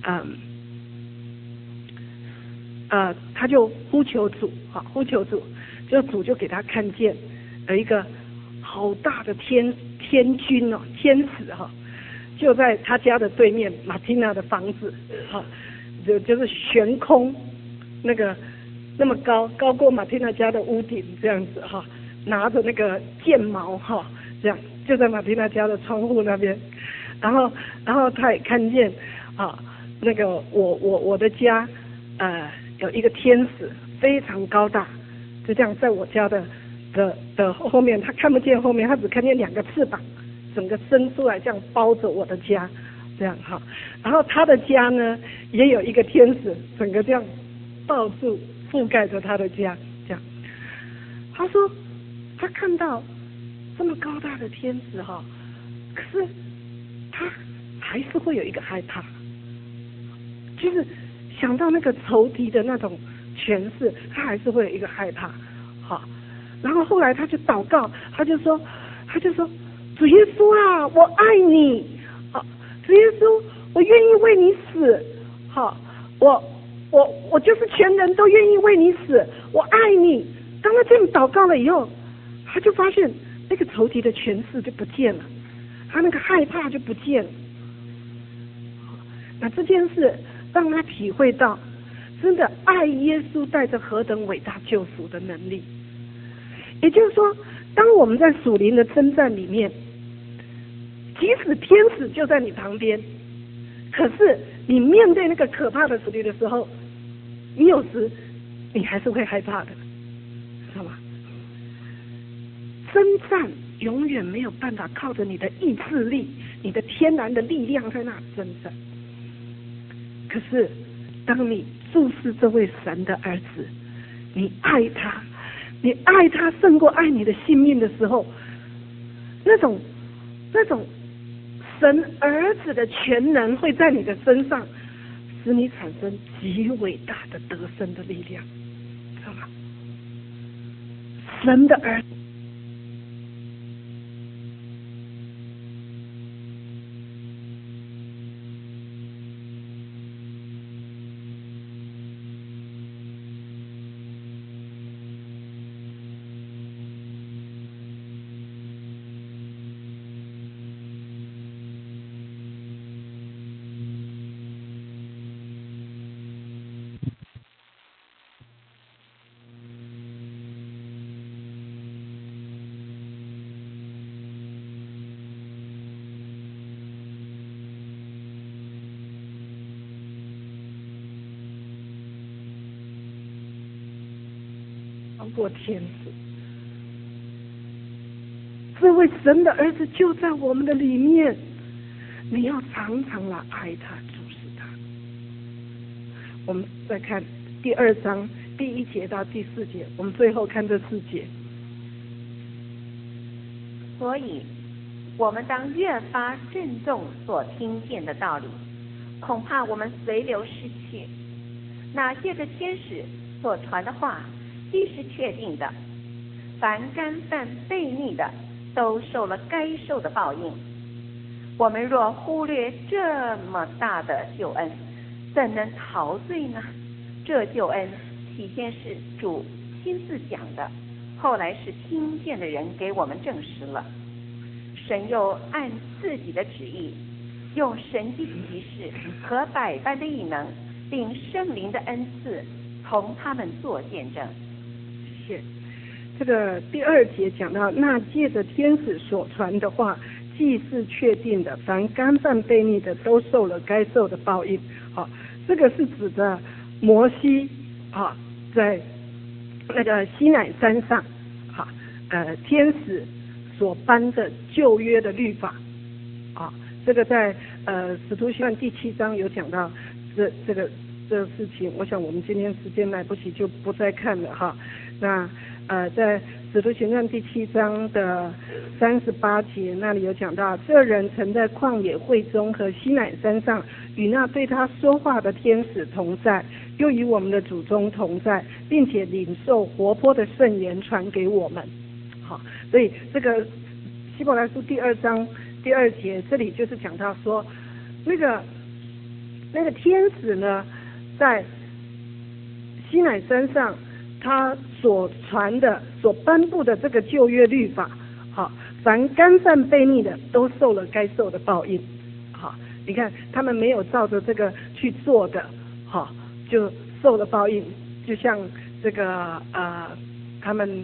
[SPEAKER 1] 他就呼求主，就主就给他看见有一个好大的天君天使， 就在他家的对面，马蒂娜的房子，好，就是悬空，那么高过马蒂娜家的屋顶这样子哈，拿着那个剑矛哈，这样就在马蒂娜家的窗户那边，然后他也看见啊，那个我的家有一个天使非常高大，就这样在我家的后面，他看不见后面，他只看见2个翅膀，整个伸出来这样包着我的家，这样哈。然后他的家呢也有一个天使，整个这样抱住覆盖着他的家，这样。他说他看到这么高大的天使哈，可是他还是会有一个害怕，就是想到那个仇敌的那种权势，他还是会有一个害怕，好。然后后来他就祷告，他就说主耶稣啊，我爱你，好，主耶稣，我愿意为你死，好，我就是全人都愿意为你死，我爱你。当他这样祷告了以后，他就发现那个仇敌的权势就不见了，他那个害怕就不见了。那这件事让他体会到，真的爱耶稣带着何等伟大救赎的能力。也就是说，当我们在属灵的征战里面，即使天使就在你旁边，可是你面对那个可怕的属灵的时候，你有时你还是会害怕的，知道吗？征战永远没有办法靠着你的意志力、你的天然的力量在那征战。可是当你注视这位神的儿子，你爱他，你爱他胜过爱你的性命的时候，那种神儿子的全能会在你的身上使你产生极伟大的得胜的力量，知道吗？神的儿子过天使，这位神的儿子就在我们的里面，你要常常来爱他，注视他。我们再看第2章第1节到第4节，我们最后看这4节。
[SPEAKER 2] 所以我们当越发郑重所听见的道理，恐怕我们随流失去。那借着天使所传的话既是确定的，凡干犯悖逆的都受了该受的报应。我们若忽略这么大的救恩，怎能陶醉呢？这救恩起先是主亲自讲的，后来是听见的人给我们证实了。神又按自己的旨意，用神迹奇事和百般的异能，并圣灵的恩赐，同他们做见证。
[SPEAKER 1] 这个第2节讲到，那借着天使所传的话既是确定的，凡干犯悖逆的都受了该受的报应。好，这个是指的摩西啊，在那个西乃山上，好，天使所颁的旧约的律法啊，这个在使徒行传第7章有讲到这个事情。我想我们今天时间来不及，就不再看了哈。那在使徒行传第7章的38节那里有讲到，这人曾在旷野会中和西乃山上与那对他说话的天使同在，又与我们的祖宗同在，并且领受活泼的圣言传给我们。好，所以这个希伯来书第2章第2节这里就是讲到说，那个天使呢，在西乃山上他所传的、所颁布的这个旧约律法，好，凡干犯悖逆的都受了该受的报应， 好，你看他们没有照着这个去做的，好，就受了报应。就像这个他们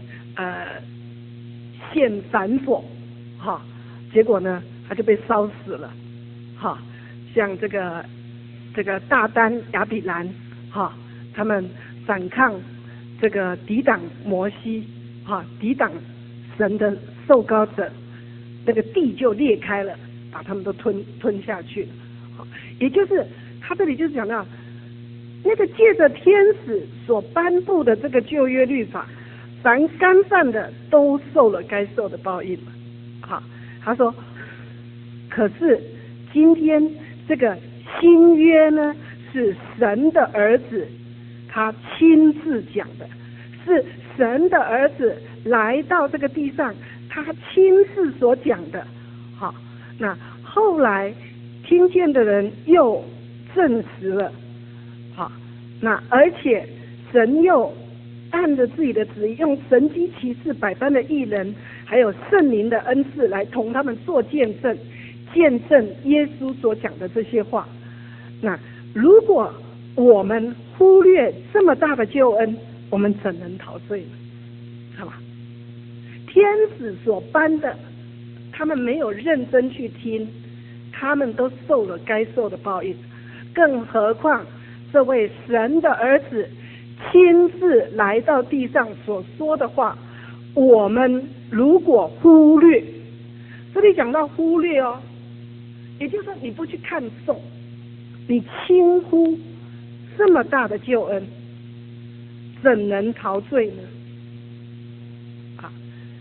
[SPEAKER 1] 献反火，哈，结果呢他就被烧死了，哈，像这个大丹亚比兰，哈，他们反抗这个抵挡摩西，哈，抵挡神的受膏者，那个地就裂开了，把他们都吞下去了。也就是他这里就是讲到那个借着天使所颁布的这个旧约律法，凡干犯的都受了该受的报应了。好，他说，可是今天这个新约呢，是神的儿子他亲自讲的，是神的儿子来到这个地上，他亲自所讲的。好，那后来听见的人又证实了。好，那而且神又按着自己的旨意，用神机骑士百般的义人，还有圣灵的恩赐来同他们做见证，见证耶稣所讲的这些话。那如果我们忽略这么大的救恩，我们怎能陶醉呢？好吧，天使所颁的，他们没有认真去听，他们都受了该受的报应，更何况这位神的儿子亲自来到地上所说的话，我们如果忽略，这里讲到忽略哦，也就是说你不去看重，你轻忽这么大的救恩，怎能陶醉呢？啊，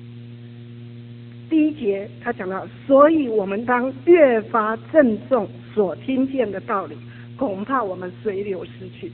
[SPEAKER 1] 第一节他讲到，所以我们当越发郑重所听见的道理，恐怕我们随流失去。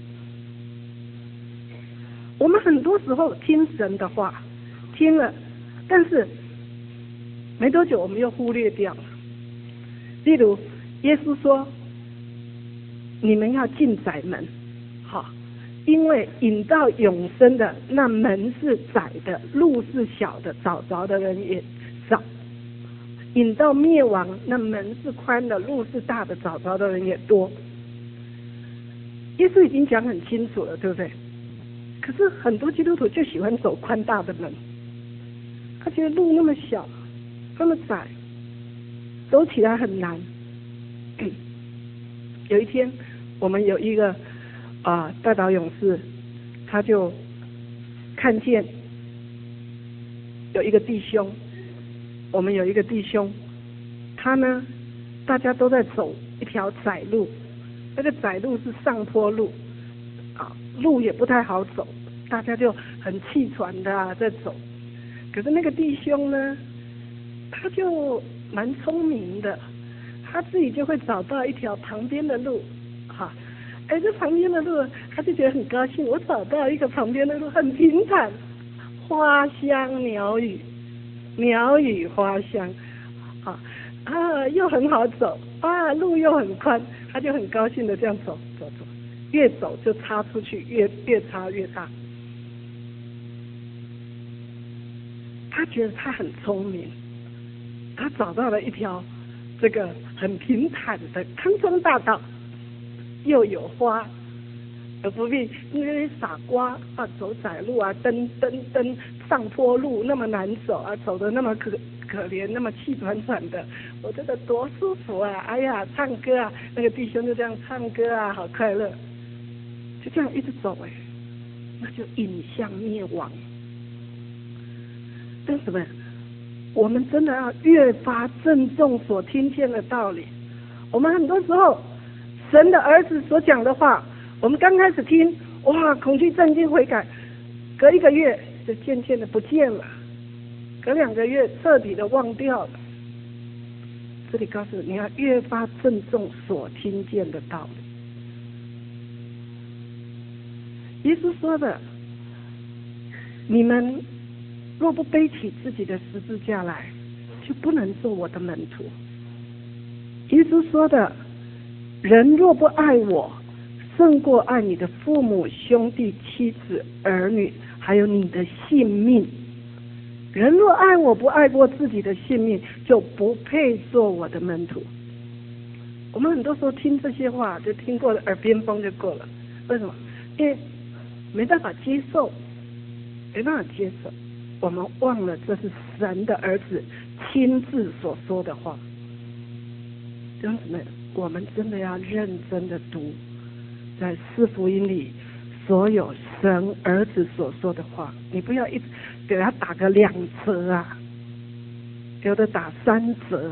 [SPEAKER 1] 我们很多时候听神的话，听了，但是没多久我们又忽略掉了。例如耶稣说，你们要进窄门，好，因为引到永生的那门是窄的，路是小的，找着的人也少；引到灭亡那门是宽的，路是大的，找着的人也多。耶稣已经讲很清楚了，对不对？可是很多基督徒就喜欢走宽大的门，他觉得路那么小，那么窄，走起来很难。有一天，我们有一个代祷勇士，他就看见有一个弟兄，我们有一个弟兄，他呢，大家都在走一条窄路，那个窄路是上坡路，路也不太好走，大家就很气喘的在走。可是那个弟兄呢，他就蛮聪明的，他自己就会找到一条旁边的路，这旁边的路他就觉得很高兴，我找到一个旁边的路很平坦，花香鸟语，鸟语花香，又很好走，路又很宽，他就很高兴的这样走，越走就插出去，越插越大。他觉得他很聪明，他找到了一条这个很平坦的康庄大道，又有花，而不必因为傻瓜走窄路蹬上坡路那么难走走得那么可怜，那么气喘喘的，我觉得多舒服啊！哎呀，唱歌那个弟兄就这样唱歌好快乐，就这样一直走那就引向灭亡。但是呢，我们真的要越发郑重所听见的道理。我们很多时候，神的儿子所讲的话，我们刚开始听，恐惧震惊悔改，隔一个月就渐渐的不见了，隔2个月彻底的忘掉了。这里告诉你要越发郑重所听见的道理。耶稣说的，你们若不背起自己的十字架来，就不能做我的门徒。耶稣说的，人若不爱我，胜过爱你的父母、兄弟、妻子、儿女，还有你的性命。人若爱我，不爱过自己的性命，就不配做我的门徒。 我们很多时候听这些话就听过了，耳边风就过了。为什么？因为没办法接受，没办法接受。我们忘了这是神的儿子亲自所说的话。弟兄姊妹，我们真的要认真的读在四福音里所有神儿子所说的话，你不要一直给他打个2折啊，有的打3折。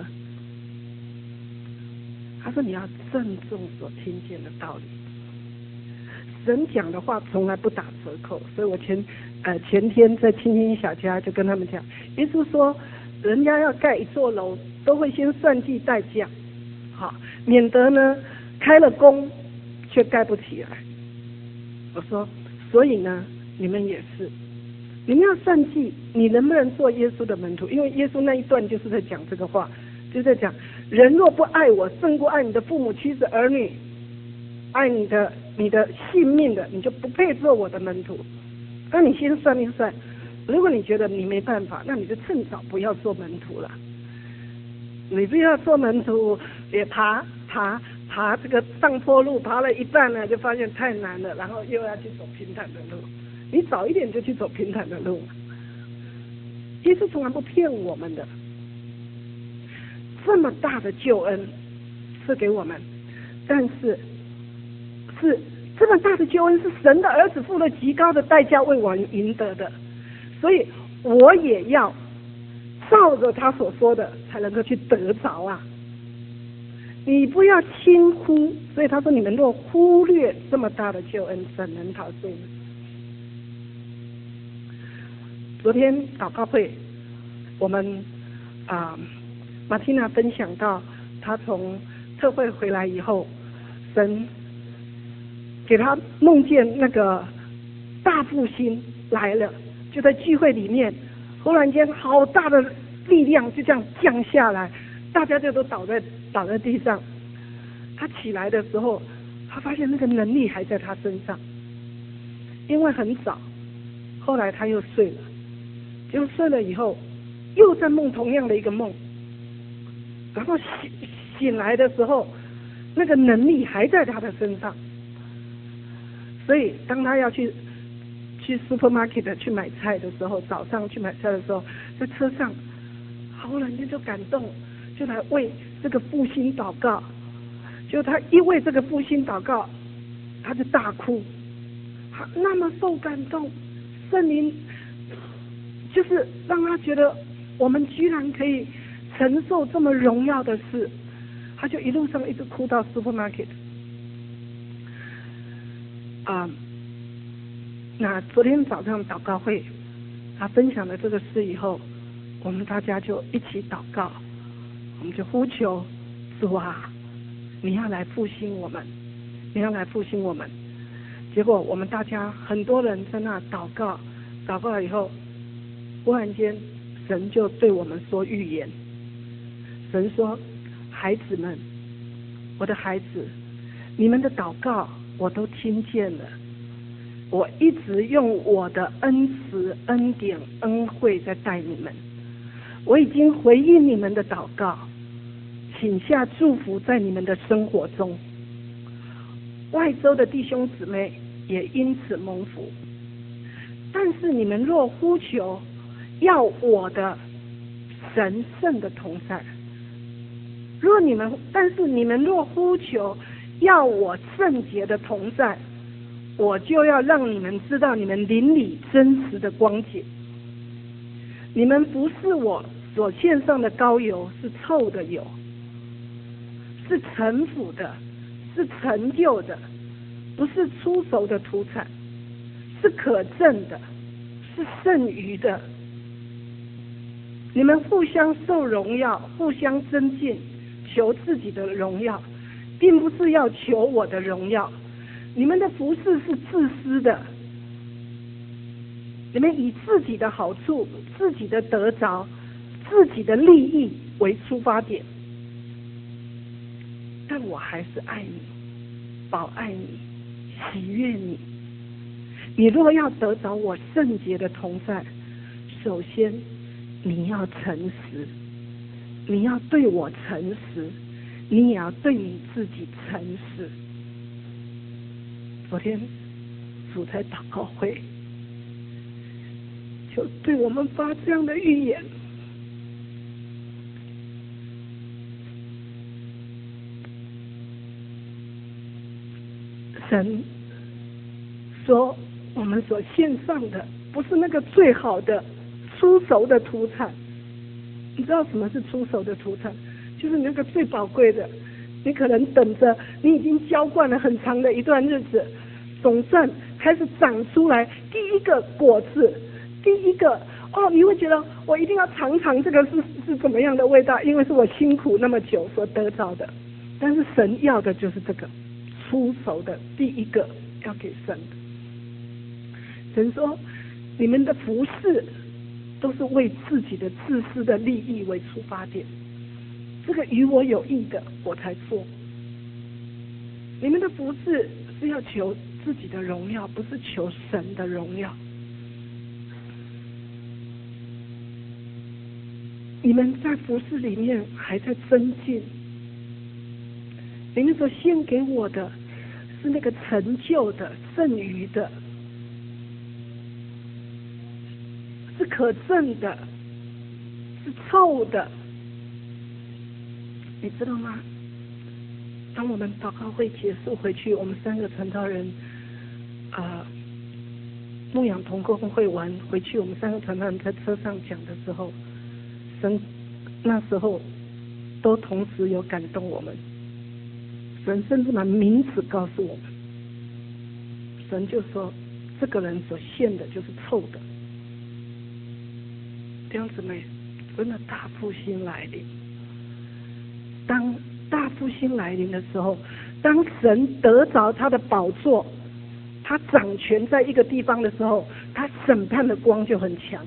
[SPEAKER 1] 他说你要郑重所听见的道理。神讲的话从来不打折扣，所以我前天在青青小家就跟他们讲，耶稣说人家要盖一座楼都会先算计代价，好，免得呢开了工却盖不起来。我说所以呢你们也是，你们要算计你能不能做耶稣的门徒，因为耶稣那一段就是在讲这个话，就在讲人若不爱我胜过爱你的父母妻子儿女，爱你的性命的，你就不配做我的门徒。那你先算一算，如果你觉得你没办法，那你就趁早不要做门徒了。你不要做门徒，也爬这个上坡路，爬了一半呢，就发现太难了，然后又要去走平坦的路。你早一点就去走平坦的路。耶稣从来不骗我们的，这么大的救恩赐给我们，但是这么大的救恩是神的儿子付了极高的代价为我们赢得的，所以我也要照着他所说的才能够去得着啊！你不要轻忽，所以他说你们若忽略这么大的救恩，怎能陶醉呢？昨天祷告会，我们马蒂娜分享到，她从特会回来以后，神给他梦见那个大复兴来了，就在聚会里面，忽然间好大的力量就这样降下来，大家就都倒在地上。他起来的时候，他发现那个能力还在他身上，因为很早，后来他又睡了，就睡了以后，又在梦同样的一个梦，然后醒来的时候，那个能力还在他的身上。所以当他要去 supermarket 去买菜的时候，早上去买菜的时候，在车上忽然间就感动，就来为这个复兴祷告。就他一为这个复兴祷告，他就大哭，他那么受感动，圣灵就是让他觉得我们居然可以承受这么荣耀的事，他就一路上一直哭到 supermarket。那昨天早上祷告会，他分享了这个事以后，我们大家就一起祷告，我们就呼求主啊，你要来复兴我们，你要来复兴我们。结果我们大家很多人在那祷告了以后，忽然间神就对我们说预言。神说，孩子们，我的孩子，你们的祷告我都听见了，我一直用我的恩慈、恩典、恩惠在带你们，我已经回应你们的祷告，请下祝福在你们的生活中。外州的弟兄姊妹也因此蒙福。但是你们若呼求要我的神圣的同在，但是你们若呼求要我圣洁的同在，我就要让你们知道你们灵里真实的光景。你们不是我所献上的膏油是臭的油，是陈腐的，是陈旧的，不是出熟的土产，是可憎的，是剩余的。你们互相受荣耀，互相增进，求自己的荣耀，并不是要求我的荣耀。你们的服事是自私的，你们以自己的好处、自己的得着、自己的利益为出发点。但我还是爱你，保爱你，喜悦你。你若要得着我圣洁的同在，首先你要诚实，你要对我诚实， 你也要对你自己诚实。昨天主在祷告会就对我们发这样的预言，神说我们所献上的不是那个最好的出熟的土产。你知道什么是出熟的土产？就是那个最宝贵的，你可能等着，你已经浇灌了很长的一段日子，总算开始长出来第一个果子，第一个你会觉得我一定要尝尝这个是怎么样的味道，因为是我辛苦那么久所得着的。但是神要的就是这个出熟的第一个要给神的。神说你们的服事都是为自己的自私的利益为出发点，这个与我有益的我才做。你们的服事是要求自己的荣耀，不是求神的荣耀。你们在服事里面还在增进，你们所献给我的是那个成就的、剩余的，是可憎的，是臭的。你知道吗？当我们祷告会结束回去，我们3个传道人牧养同工会完回去，我们3个传道人在车上讲的时候，神那时候都同时有感动我们。神甚至把名字告诉我们，神就说这个人所献的就是臭的。弟兄姊妹，真的大复兴来临。当大复兴来临的时候，当神得着他的宝座，他掌权在一个地方的时候，他审判的光就很强。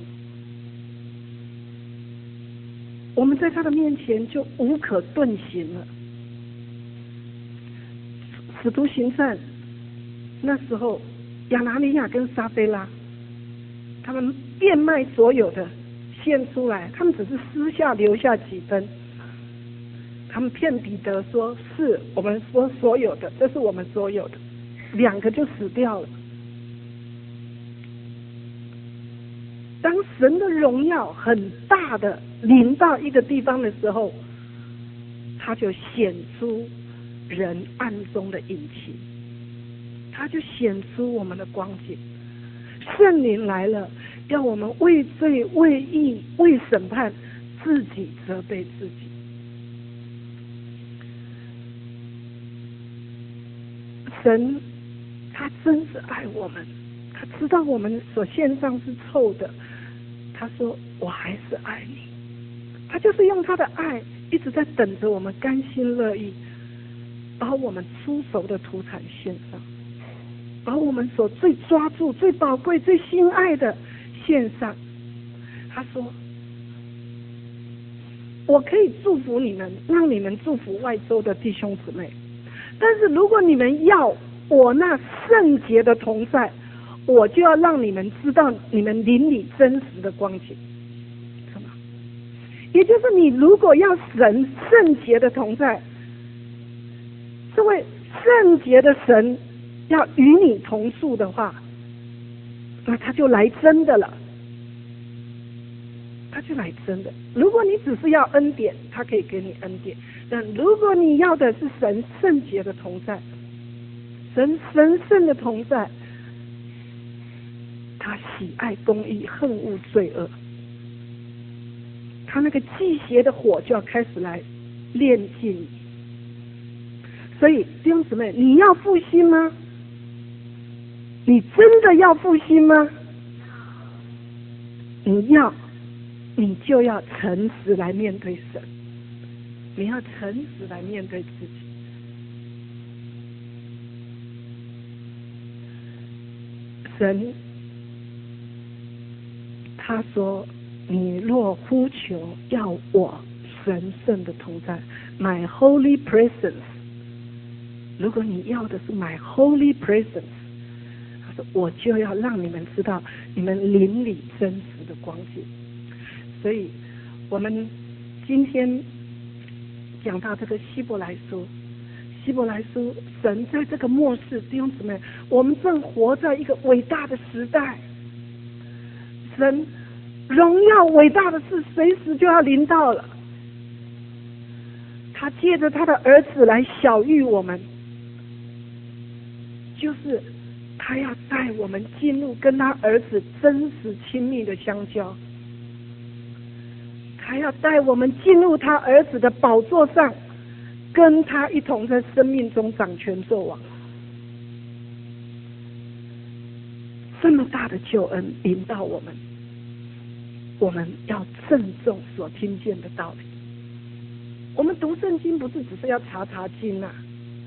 [SPEAKER 1] 我们在他的面前就无可遁形了。使徒行传那时候，亚拿尼亚跟撒非拉他们变卖所有的献出来，他们只是私下留下几分，他们骗彼得说是我们说所有的，这是我们所有的，2个就死掉了。当神的荣耀很大的临到一个地方的时候，他就显出人暗中的隐情，他就显出我们的光景。圣灵来了，要我们为罪、为义、为审判，自己责备自己。神他真是爱我们，他知道我们所献上是臭的，他说我还是爱你。他就是用他的爱一直在等着我们甘心乐意把我们出熟的土产献上，把我们所最抓住、最宝贵、最心爱的献上。他说我可以祝福你们，让你们祝福外州的弟兄姊妹，但是如果你们要我那圣洁的同在，我就要让你们知道你们邻里真实的光景。什么？也就是你如果要神圣洁的同在，这位圣洁的神要与你同住的话，那他就来真的了，他就来真的。如果你只是要恩典，他可以给你恩典，但如果你要的是神圣洁的同在，神神圣的同在，他喜爱公义，恨恶罪恶，他那个祭邪的火就要开始来炼净你。所以弟兄姊妹，你要复兴吗？你真的要复兴吗？你要，你就要诚实来面对神，你要诚实来面对自己。神他说你若呼求要我神圣的同在 My holy presence， 如果你要的是 My holy presence， 他说我就要让你们知道你们邻里真实的光景。所以我们今天讲到这个希伯来书，希伯来书，神在这个末世，弟兄姊妹，我们正活在一个伟大的时代，神荣耀伟大的事随时就要临到了。他借着他的儿子来晓谕我们，就是他要带我们进入跟他儿子真实亲密的相交，他要带我们进入他儿子的宝座上，跟他一同在生命中掌权作王。这么大的救恩临到我们，我们要郑重所听见的道理。我们读圣经不是只是要查查经啊，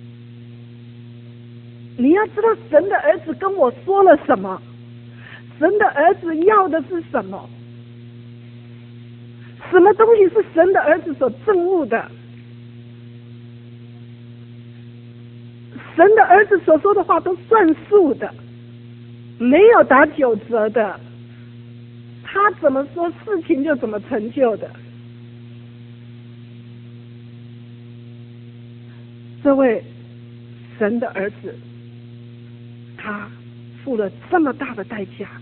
[SPEAKER 1] 你要知道神的儿子跟我说了什么，神的儿子要的是什么，什么东西是神的儿子所憎恶的，神的儿子所说的话都算数的，没有打九折的，他怎么说事情就怎么成就的。这位神的儿子，他付了这么大的代价，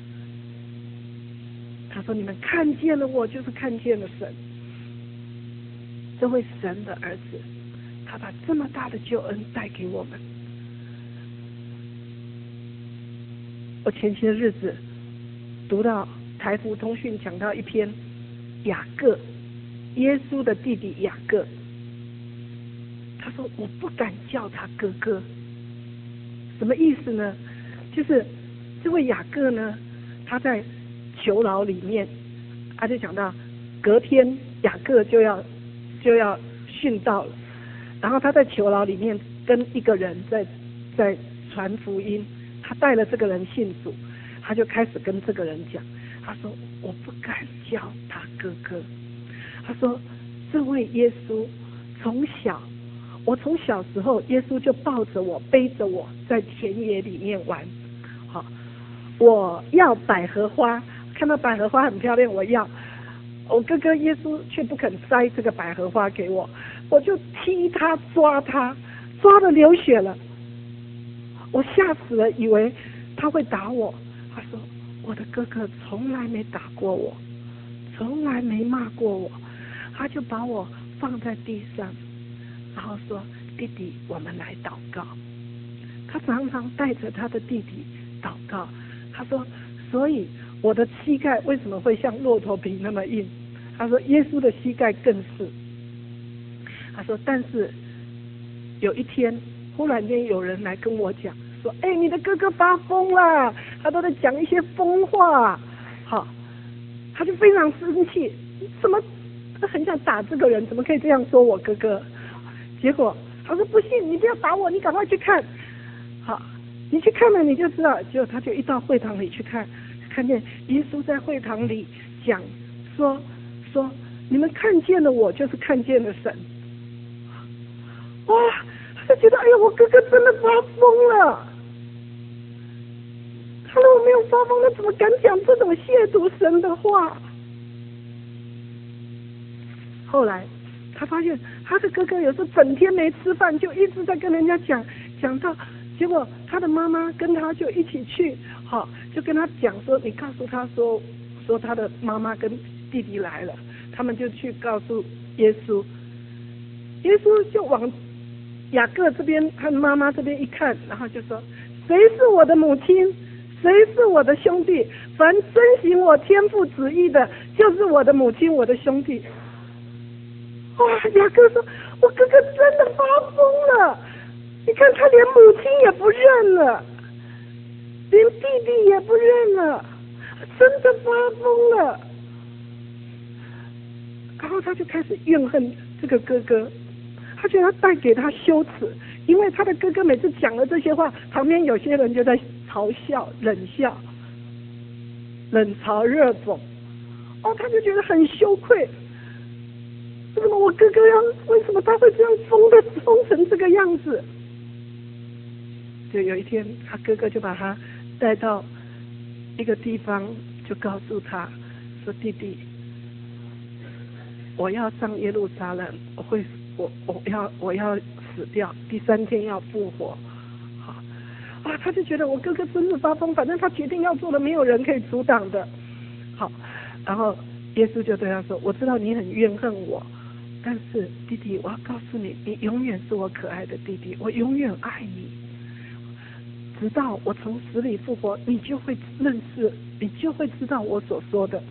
[SPEAKER 1] 他说你们看见了我，就是看见了神。这位神的儿子，他把这么大的救恩带给我们。我前些日子读到台福通讯讲到一篇雅各，耶稣的弟弟雅各，他说我不敢叫他哥哥。什么意思呢？就是这位雅各呢，他在囚牢里面，他就讲到隔天雅各就要殉道了，然后他在囚牢里面跟一个人在传福音，他带了这个人信主，他就开始跟这个人讲，他说我不敢叫他哥哥。他说这位耶稣我从小时候，耶稣就抱着我，背着我在田野里面玩。好，我要百合花，看到百合花很漂亮，我要。我哥哥耶稣却不肯摘这个百合花给我，我就踢他，抓得流血了。我吓死了，以为他会打我。他说我的哥哥从来没打过我，从来没骂过我。他就把我放在地上，然后说弟弟，我们来祷告。他常常带着他的弟弟祷告。他说所以我的膝盖为什么会像骆驼皮那么硬？他说耶稣的膝盖更是。他说但是有一天忽然间有人来跟我讲说，你的哥哥发疯了，他都在讲一些疯话。好，他就非常生气，怎么他很想打这个人，怎么可以这样说我哥哥？结果他说不信，你不要打我，你赶快去看。好，你去看了你就知道。结果他就一到会堂里去看见耶稣在会堂里讲说你们看见了我，就是看见了神。哇，他就觉得哎呀，我哥哥真的发疯了。他如果没有发疯，他怎么敢讲这种亵渎神的话？后来他发现他的哥哥有时候整天没吃饭，就一直在跟人家讲到，结果他的妈妈跟他就一起去，好，就跟他讲说，你告诉他说他的妈妈跟弟弟来了，他们就去告诉耶稣。耶稣就往雅各这边和妈妈这边一看，然后就说，谁是我的母亲，谁是我的兄弟，凡遵行我天父旨意的，就是我的母亲，我的兄弟。哇，雅各说，我哥哥真的发疯了，你看他连母亲也不认了，连弟弟也不认了，真的发疯了。然后他就开始怨恨这个哥哥，他觉得他带给他羞耻，因为他的哥哥每次讲了这些话，旁边有些人就在嘲笑、冷笑、冷嘲热讽。他就觉得很羞愧。为什么我哥哥为什么他会这样疯成这个样子？就有一天，他哥哥就把他带到一个地方，就告诉他说：“弟弟，我要上耶路撒冷，我会我要死掉，第3天要复活。好啊，他就觉得我哥哥真是发疯，反正他决定要做的，没有人可以阻挡的。好，然后耶稣就对他说：“我知道你很怨恨我，但是弟弟，我要告诉你，你永远是我可爱的弟弟，我永远爱你。直到我从死里复活，你就会认识，你就会知道我所说的。”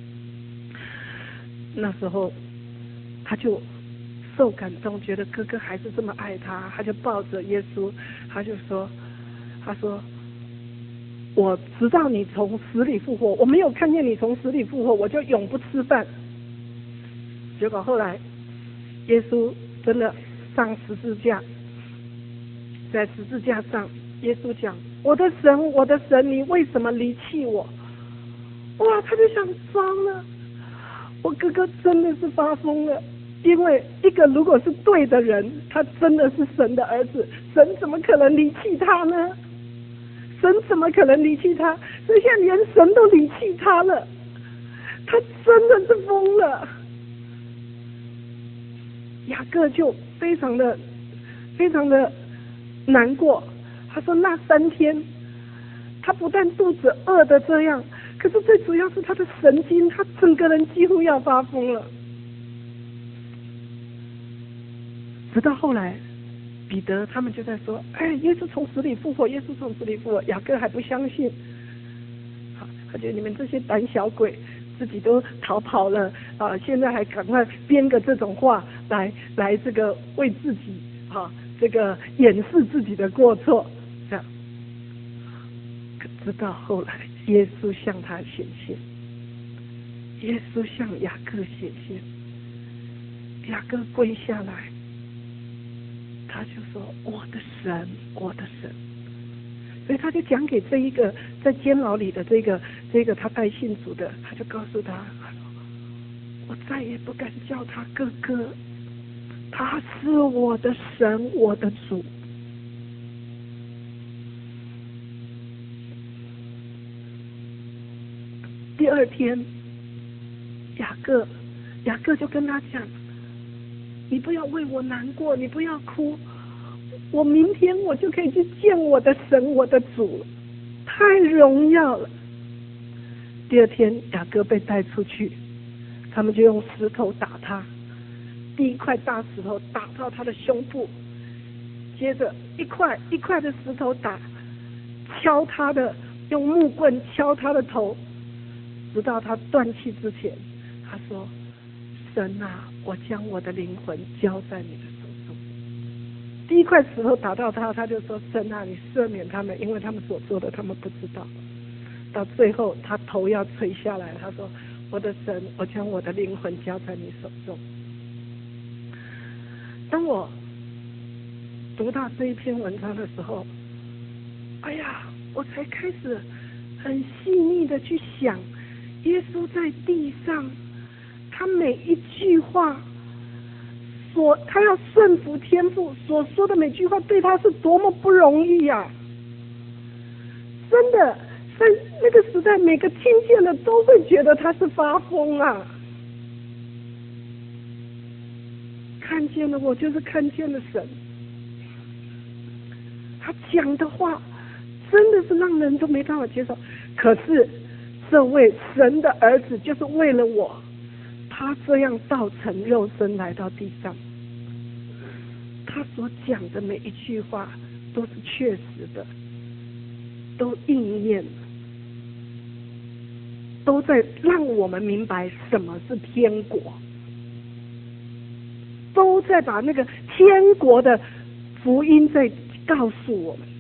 [SPEAKER 1] 那时候他就受感动，觉得哥哥还是这么爱他，他就抱着耶稣，他说我直到你从死里复活，我没有看见你从死里复活，我就永不吃饭。结果后来耶稣真的上十字架，在十字架上耶稣讲：“我的神，我的神，你为什么离弃我？”哇，他就想装了，我哥哥真的是发疯了，因为一个如果是对的人，他真的是神的儿子，神怎么可能离弃他呢？神怎么可能离弃他？所以现在连神都离弃他了，他真的是疯了。雅各就非常的难过，他说那3天他不但肚子饿的这样，可是最主要是他的神经，他整个人几乎要发疯了。直到后来彼得他们就在说：“哎，耶稣从死里复活，耶稣从死里复活。”雅各还不相信，好，他觉得你们这些胆小鬼自己都逃跑了啊，现在还赶快编个这种话来这个为自己这个掩饰自己的过错，这样。直到后来耶稣向他显现，耶稣向雅各显现，雅各跪下来，他就说：“我的神，我的神。”所以他就讲给这一个在监牢里的这个他带信主的，他就告诉他：“我再也不敢叫他哥哥，他是我的神，我的主。”第2天，雅各就跟他讲：“你不要为我难过，你不要哭，我明天我就可以去见我的神，我的主，太荣耀了。”第2天，雅各被带出去，他们就用石头打他，第一块大石头打到他的胸部，接着一块一块的石头打，敲他的，用木棍敲他的头，直到他断气之前，他说：“神啊，我将我的灵魂交在你的手中。”第一块石头打到他，他就说：“神啊，你赦免他们，因为他们所做的他们不知道。”到最后他头要垂下来，他说：“我的神，我将我的灵魂交在你手中。”当我读到这一篇文章的时候，哎呀，我才开始很细腻的去想，耶稣在地上，他每一句话他要顺服天父所说的每句话，对他是多么不容易呀！真的，在那个时代，每个听见的都会觉得他是发疯啊！看见了我，就是看见了神。他讲的话真的是让人都没办法接受。可是这位神的儿子就是为了我，他这样道成肉身来到地上，他所讲的每一句话都是确实的，都应验了，都在让我们明白什么是天国，都在把那个天国的福音在告诉我们。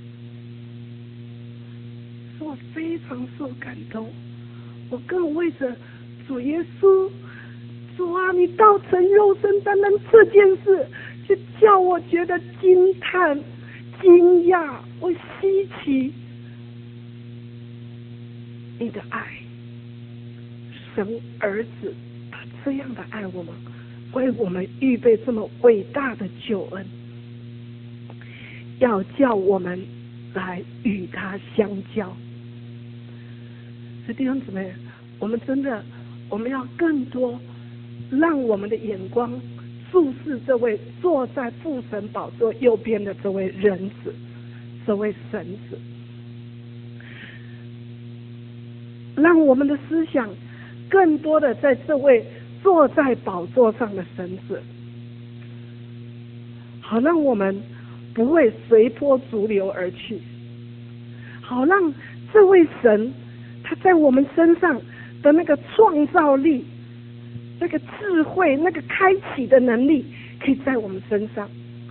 [SPEAKER 1] 我非常受感动，我更为着主耶稣，主啊，你道成肉身，单单这件事就叫我觉得惊叹、惊讶，我稀奇你的爱，神儿子他这样的爱我们，为我们预备这么伟大的救恩，要叫我们来与他相交。所以弟兄姊妹，我们真的，我们要更多让我们的眼光注视这位坐在父神宝座右边的这位人子，这位神子，让我们的思想更多的在这位坐在宝座上的神子，好让我们不会随波逐流而去，好让这位神他在我们身上的那个创造力、那个智慧、那个开启的能力可以在我们身上。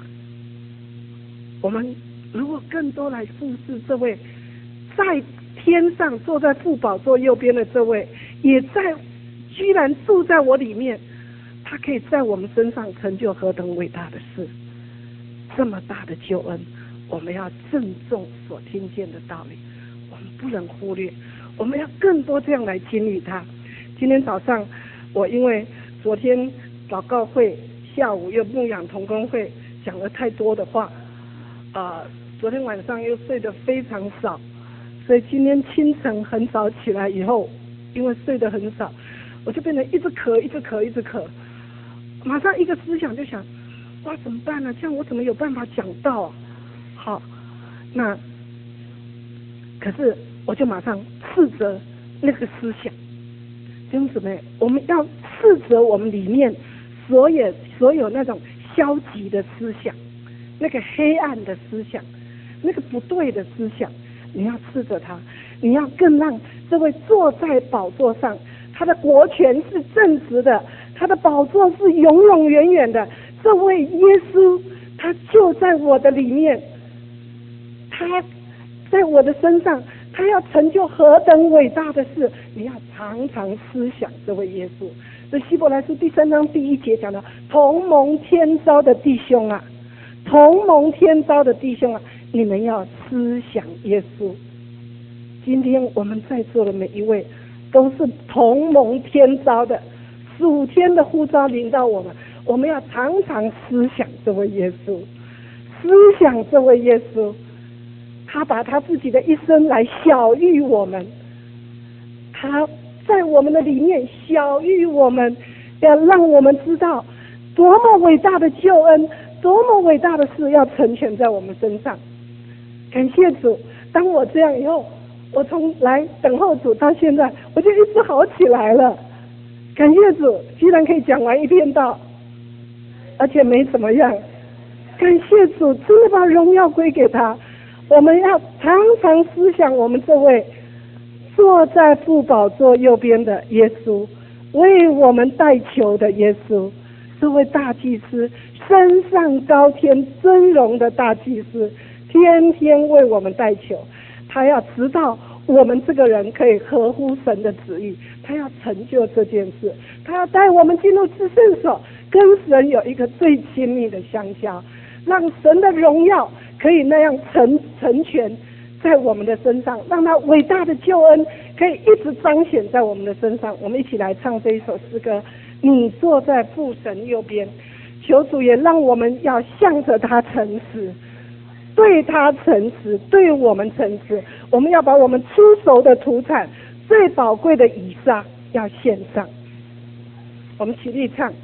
[SPEAKER 1] 我们如果更多来注视这位在天上坐在父宝座右边的这位，也在居然住在我里面，他可以在我们身上成就何等伟大的事。这么大的救恩，我们要郑重所听见的道理，我们不能忽略，我们要更多这样来经历它。今天早上我因为昨天祷告会下午又牧养同工会讲了太多的话，昨天晚上又睡得非常少，所以今天清晨很早起来以后，因为睡得很少，我就变成一直咳一直咳一直咳，马上一个思想就想，哇怎么办呢？这样我怎么有办法讲道啊？好，那可是我就马上斥责那个思想。弟兄姊妹，我们要斥责我们里面所有那种消极的思想，那个黑暗的思想，那个不对的思想，你要斥责他，你要更让这位坐在宝座上，他的国权是正直的，他的宝座是永永远远的，这位耶稣他就在我的里面，他在我的身上，他要成就何等伟大的事，你要常常思想这位耶稣。这希伯来书第3章第1节讲的，同蒙天召的弟兄啊，同蒙天召的弟兄啊，你们要思想耶稣。今天我们在座的每一位都是同蒙天召的，属天的呼召临到我们，我们要常常思想这位耶稣，思想这位耶稣，他把他自己的一生来晓谕我们，他在我们的里面晓谕我们，要让我们知道多么伟大的救恩，多么伟大的事要成全在我们身上。感谢主，当我这样以后，我从来等候主到现在，我就一直好起来了。感谢主，居然可以讲完一篇道，而且没怎么样。感谢主，真的把荣耀归给他。我们要常常思想我们这位坐在父宝座右边的耶稣，为我们代求的耶稣，这位大祭司，升上高天尊荣的大祭司，天天为我们代求。他要直到我们这个人可以合乎神的旨意，他要成就这件事，他要带我们进入至圣所，跟神有一个最亲密的相交，让神的荣耀可以那样成全在我们的身上，让他伟大的救恩可以一直彰显在我们的身上。我们一起来唱这一首诗歌，你坐在父神右边。求主也让我们要向着他诚实，对他诚实，对我们诚实。我们要把我们出熟的土产，最宝贵的以撒要献上。我们起立唱。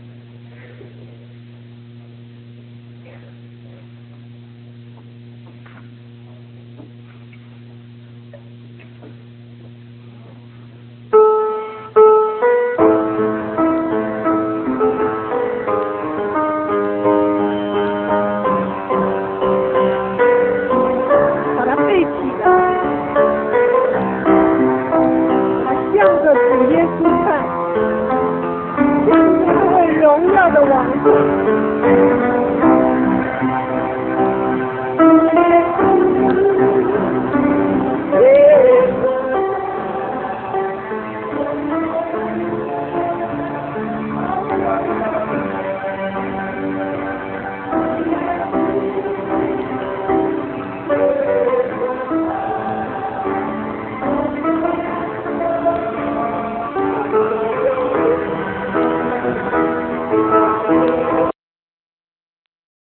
[SPEAKER 1] 向着这位荣耀的王。